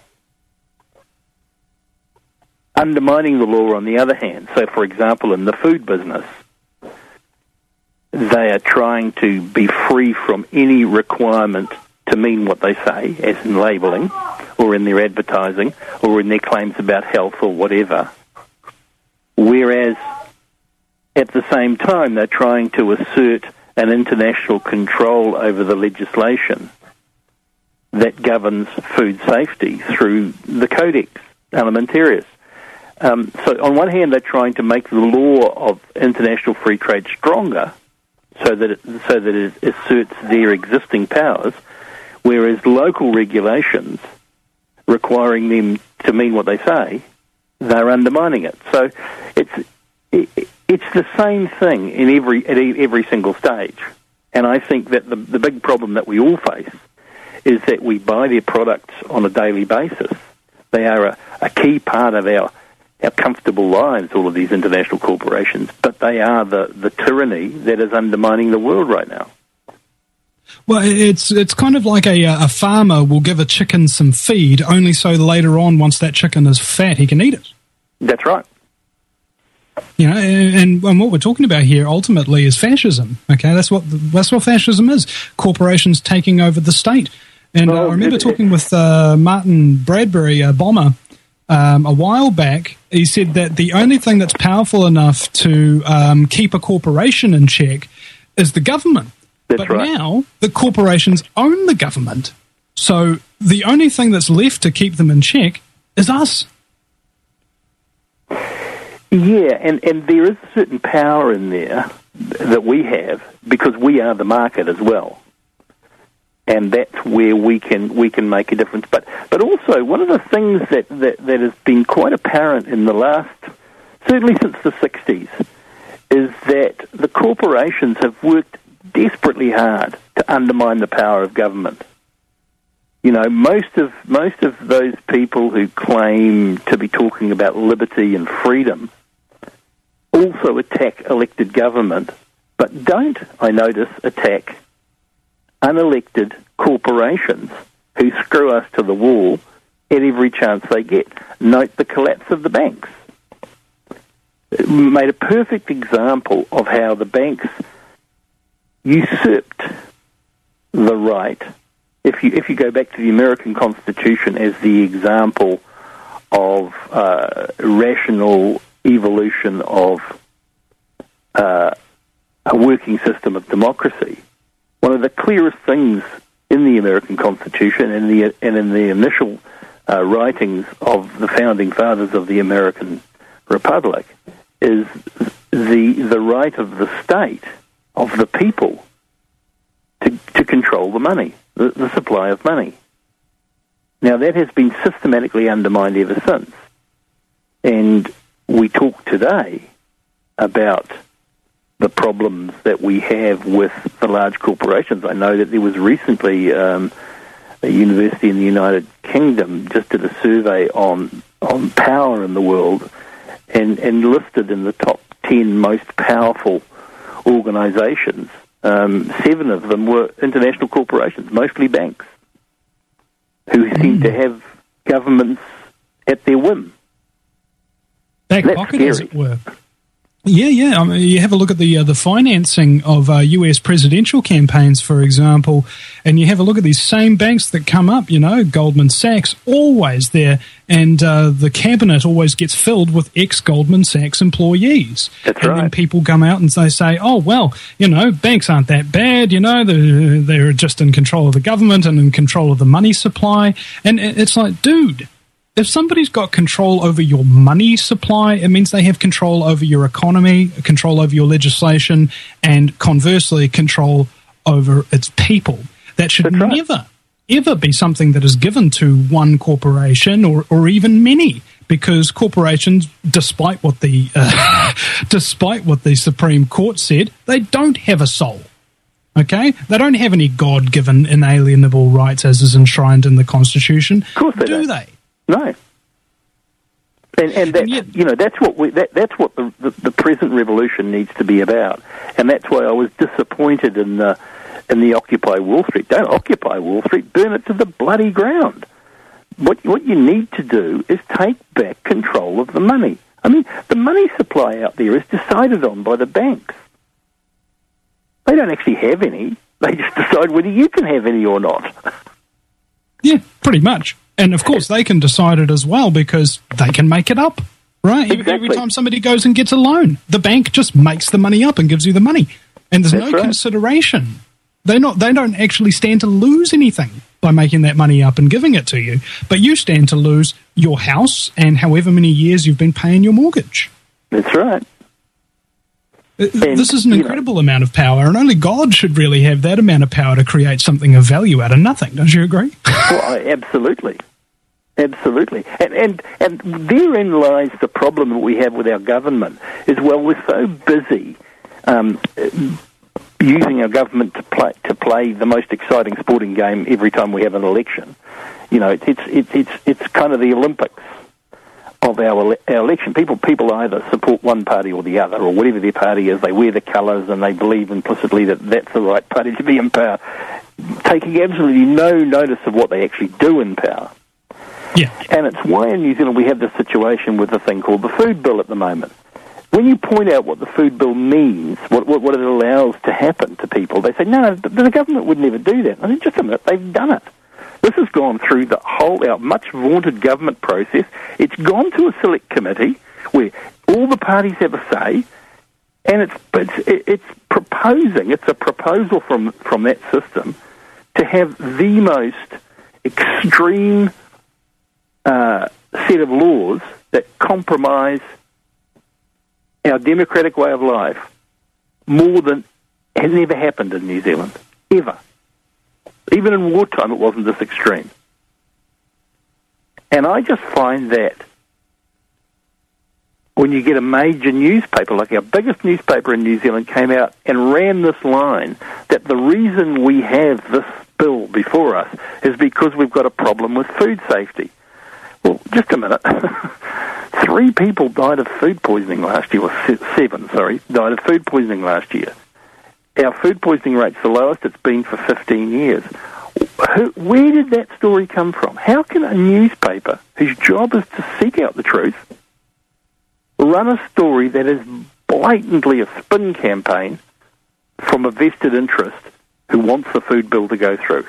undermining the law on the other hand. So, for example, in the food business, they are trying to be free from any requirement to mean what they say, as in labelling, or in their advertising, or in their claims about health or whatever. Whereas, at the same time, they're trying to assert an international control over the legislation that governs food safety through the Codex Alimentarius. Um, so, on one hand, they're trying to make the law of international free trade stronger, so that it, so that it asserts their existing powers, whereas local regulations requiring them to mean what they say, they're undermining it. So it's it, it's the same thing in every at every single stage. And I think that the the big problem that we all face is that we buy their products on a daily basis. They are a, a key part of our our comfortable lives, all of these international corporations, but they are the, the tyranny that is undermining the world right now. Well, it's it's kind of like a a farmer will give a chicken some feed, only so later on, once that chicken is fat, he can eat it. That's right. You know, and, and what we're talking about here ultimately is fascism. Okay, that's what that's what fascism is: corporations taking over the state. And uh, I remember talking with uh, Martin Bradbury, a bomber, um, a while back. He said that the only thing that's powerful enough to um, keep a corporation in check is the government. That's but right. Now the corporations own the government. So the only thing that's left to keep them in check is us. Yeah, and, and there is a certain power in there that we have because we are the market as well. And that's where we can we can make a difference. But but also, one of the things that, that, that has been quite apparent in the last, certainly since the sixties, is that the corporations have worked desperately hard to undermine the power of government. You know, most of most of those people who claim to be talking about liberty and freedom also attack elected government, but don't, I notice, attack unelected corporations who screw us to the wall at every chance they get. Note the collapse of the banks. It made a perfect example of how the banks usurped the right. If you if you go back to the American Constitution as the example of uh, rational evolution of uh, a working system of democracy, one of the clearest things in the American Constitution and the and in the initial uh, writings of the founding fathers of the American Republic is the the right of the state, of the people, to to control the money, the, the supply of money. Now that has been systematically undermined ever since, and we talk today about the problems that we have with the large corporations. I know that there was recently um, a university in the United Kingdom just did a survey on on power in the world, and, and listed in the top ten most powerful organisations. Um, seven of them were international corporations, mostly banks, who mm. seem to have governments at their whim. Back That's pocket, scary. as it were. Yeah, yeah. I mean, you have a look at the uh, the financing of uh, U S presidential campaigns, for example, and you have a look at these same banks that come up. You know, Goldman Sachs, always there, and uh, the cabinet always gets filled with ex-Goldman Sachs employees. That's and right. then people come out and they say, "Oh, well, you know, banks aren't that bad. You know, they're, they're just in control of the government and in control of the money supply." And it's like, dude, if somebody's got control over your money supply, it means they have control over your economy, control over your legislation, and conversely, control over its people. That should right. never, ever be something that is given to one corporation or, or even many, because corporations, despite what the uh, despite what the Supreme Court said, they don't have a soul. Okay? They don't have any God-given inalienable rights as is enshrined in the Constitution. Of course they do don't. they? No, and and that's you know that's what we that, that's what the, the the present revolution needs to be about, and that's why I was disappointed in the in the Occupy Wall Street. Don't occupy Wall Street, burn it to the bloody ground. What what you need to do is take back control of the money. I mean, the money supply out there is decided on by the banks. They don't actually have any. They just decide whether you can have any or not. Yeah, pretty much. And, of course, they can decide it as well because they can make it up, right? Exactly. Every time somebody goes and gets a loan, the bank just makes the money up and gives you the money. And there's That's no right. consideration. They're not, they don't actually stand to lose anything by making that money up and giving it to you. But you stand to lose your house and however many years you've been paying your mortgage. That's right. And, this is an incredible know, amount of power, and only God should really have that amount of power to create something of value out of nothing. Don't you agree? Well, absolutely. Absolutely. And, and and therein lies the problem that we have with our government, is, well, we're so busy um, using our government to play, to play the most exciting sporting game every time we have an election. You know, it's it's it's it's, it's kind of the Olympics of our, our election. People people either support one party or the other, or whatever their party is. They wear the colours and they believe implicitly that that's the right party to be in power, taking absolutely no notice of what they actually do in power. Yeah. And it's why in New Zealand we have this situation with the thing called the food bill at the moment. When you point out what the food bill means, what what, what it allows to happen to people, they say, no, the, the government would never do that. I mean, just a minute, they've done it. This has gone through the whole, our much vaunted government process. It's gone to a select committee where all the parties have a say, and it's it's, it's proposing, it's a proposal from, from that system to have the most extreme uh, set of laws that compromise our democratic way of life more than has ever happened in New Zealand, ever. Even in wartime, it wasn't this extreme. And I just find that when you get a major newspaper, like our biggest newspaper in New Zealand came out and ran this line, that the reason we have this bill before us is because we've got a problem with food safety. Well, just a minute. Three people died of food poisoning last year, or seven, sorry, died of food poisoning last year. Our food poisoning rate's the lowest it's been for fifteen years. Where did that story come from? How can a newspaper, whose job is to seek out the truth, run a story that is blatantly a spin campaign from a vested interest who wants the food bill to go through?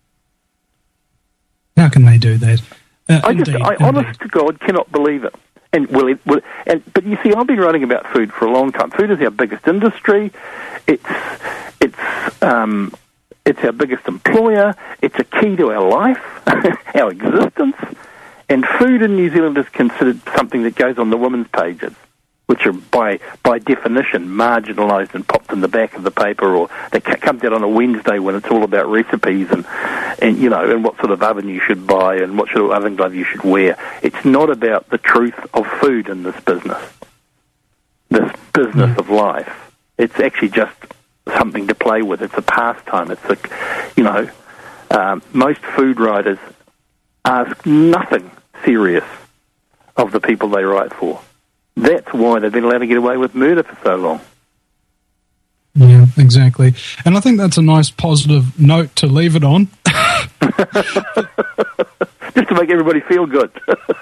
How can they do that? Uh, I just, indeed, I, indeed. honest to God, cannot believe it. And well, it, well, and but you see, I've been writing about food for a long time. Food is our biggest industry. It's it's um, it's our biggest employer. It's a key to our life, our existence. And food in New Zealand is considered something that goes on the women's pages, which are by by definition marginalised and popped in the back of the paper, or they come out on a Wednesday when it's all about recipes and and you know and what sort of oven you should buy and what sort of oven glove you should wear. It's not about the truth of food in this business, this business mm. of life. It's actually just something to play with. It's a pastime. It's a, you know, um, most food writers ask nothing serious of the people they write for. That's why they've been allowed to get away with murder for so long. Yeah, exactly. And I think that's a nice positive note to leave it on. Just to make everybody feel good.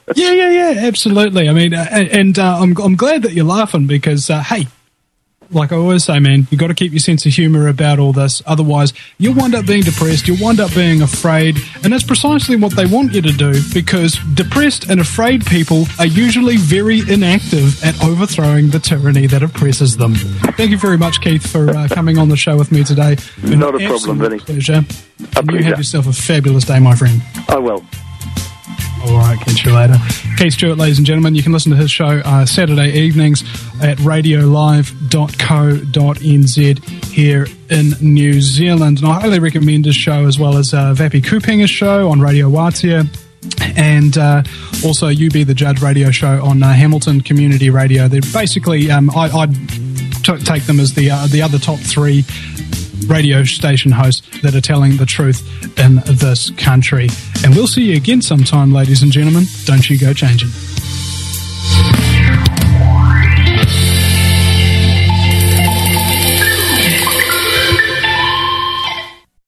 Yeah, yeah, yeah, absolutely. I mean, uh, and uh, I'm I'm glad that you're laughing because, uh, hey, like I always say, man, you've got to keep your sense of humour about all this. Otherwise, you'll wind up being depressed, you'll wind up being afraid, and that's precisely what they want you to do, because depressed and afraid people are usually very inactive at overthrowing the tyranny that oppresses them. Thank you very much, Keith, for uh, coming on the show with me today. Been Not a problem, Vinny. Pleasure. A and pleasure. you have yourself a fabulous day, my friend. I will. All right, catch you later. Keith Stewart, ladies and gentlemen, you can listen to his show uh, Saturday evenings at radio live dot co dot n z here in New Zealand. And I highly recommend his show, as well as uh, Vapi Kupinga's show on Radio Watia, and uh, also You Be the Judge radio show on uh, Hamilton Community Radio. They're basically, um, I, I'd t- take them as the uh, the other top three radio station hosts that are telling the truth in this country. And we'll see you again sometime, ladies and gentlemen. Don't you go changing.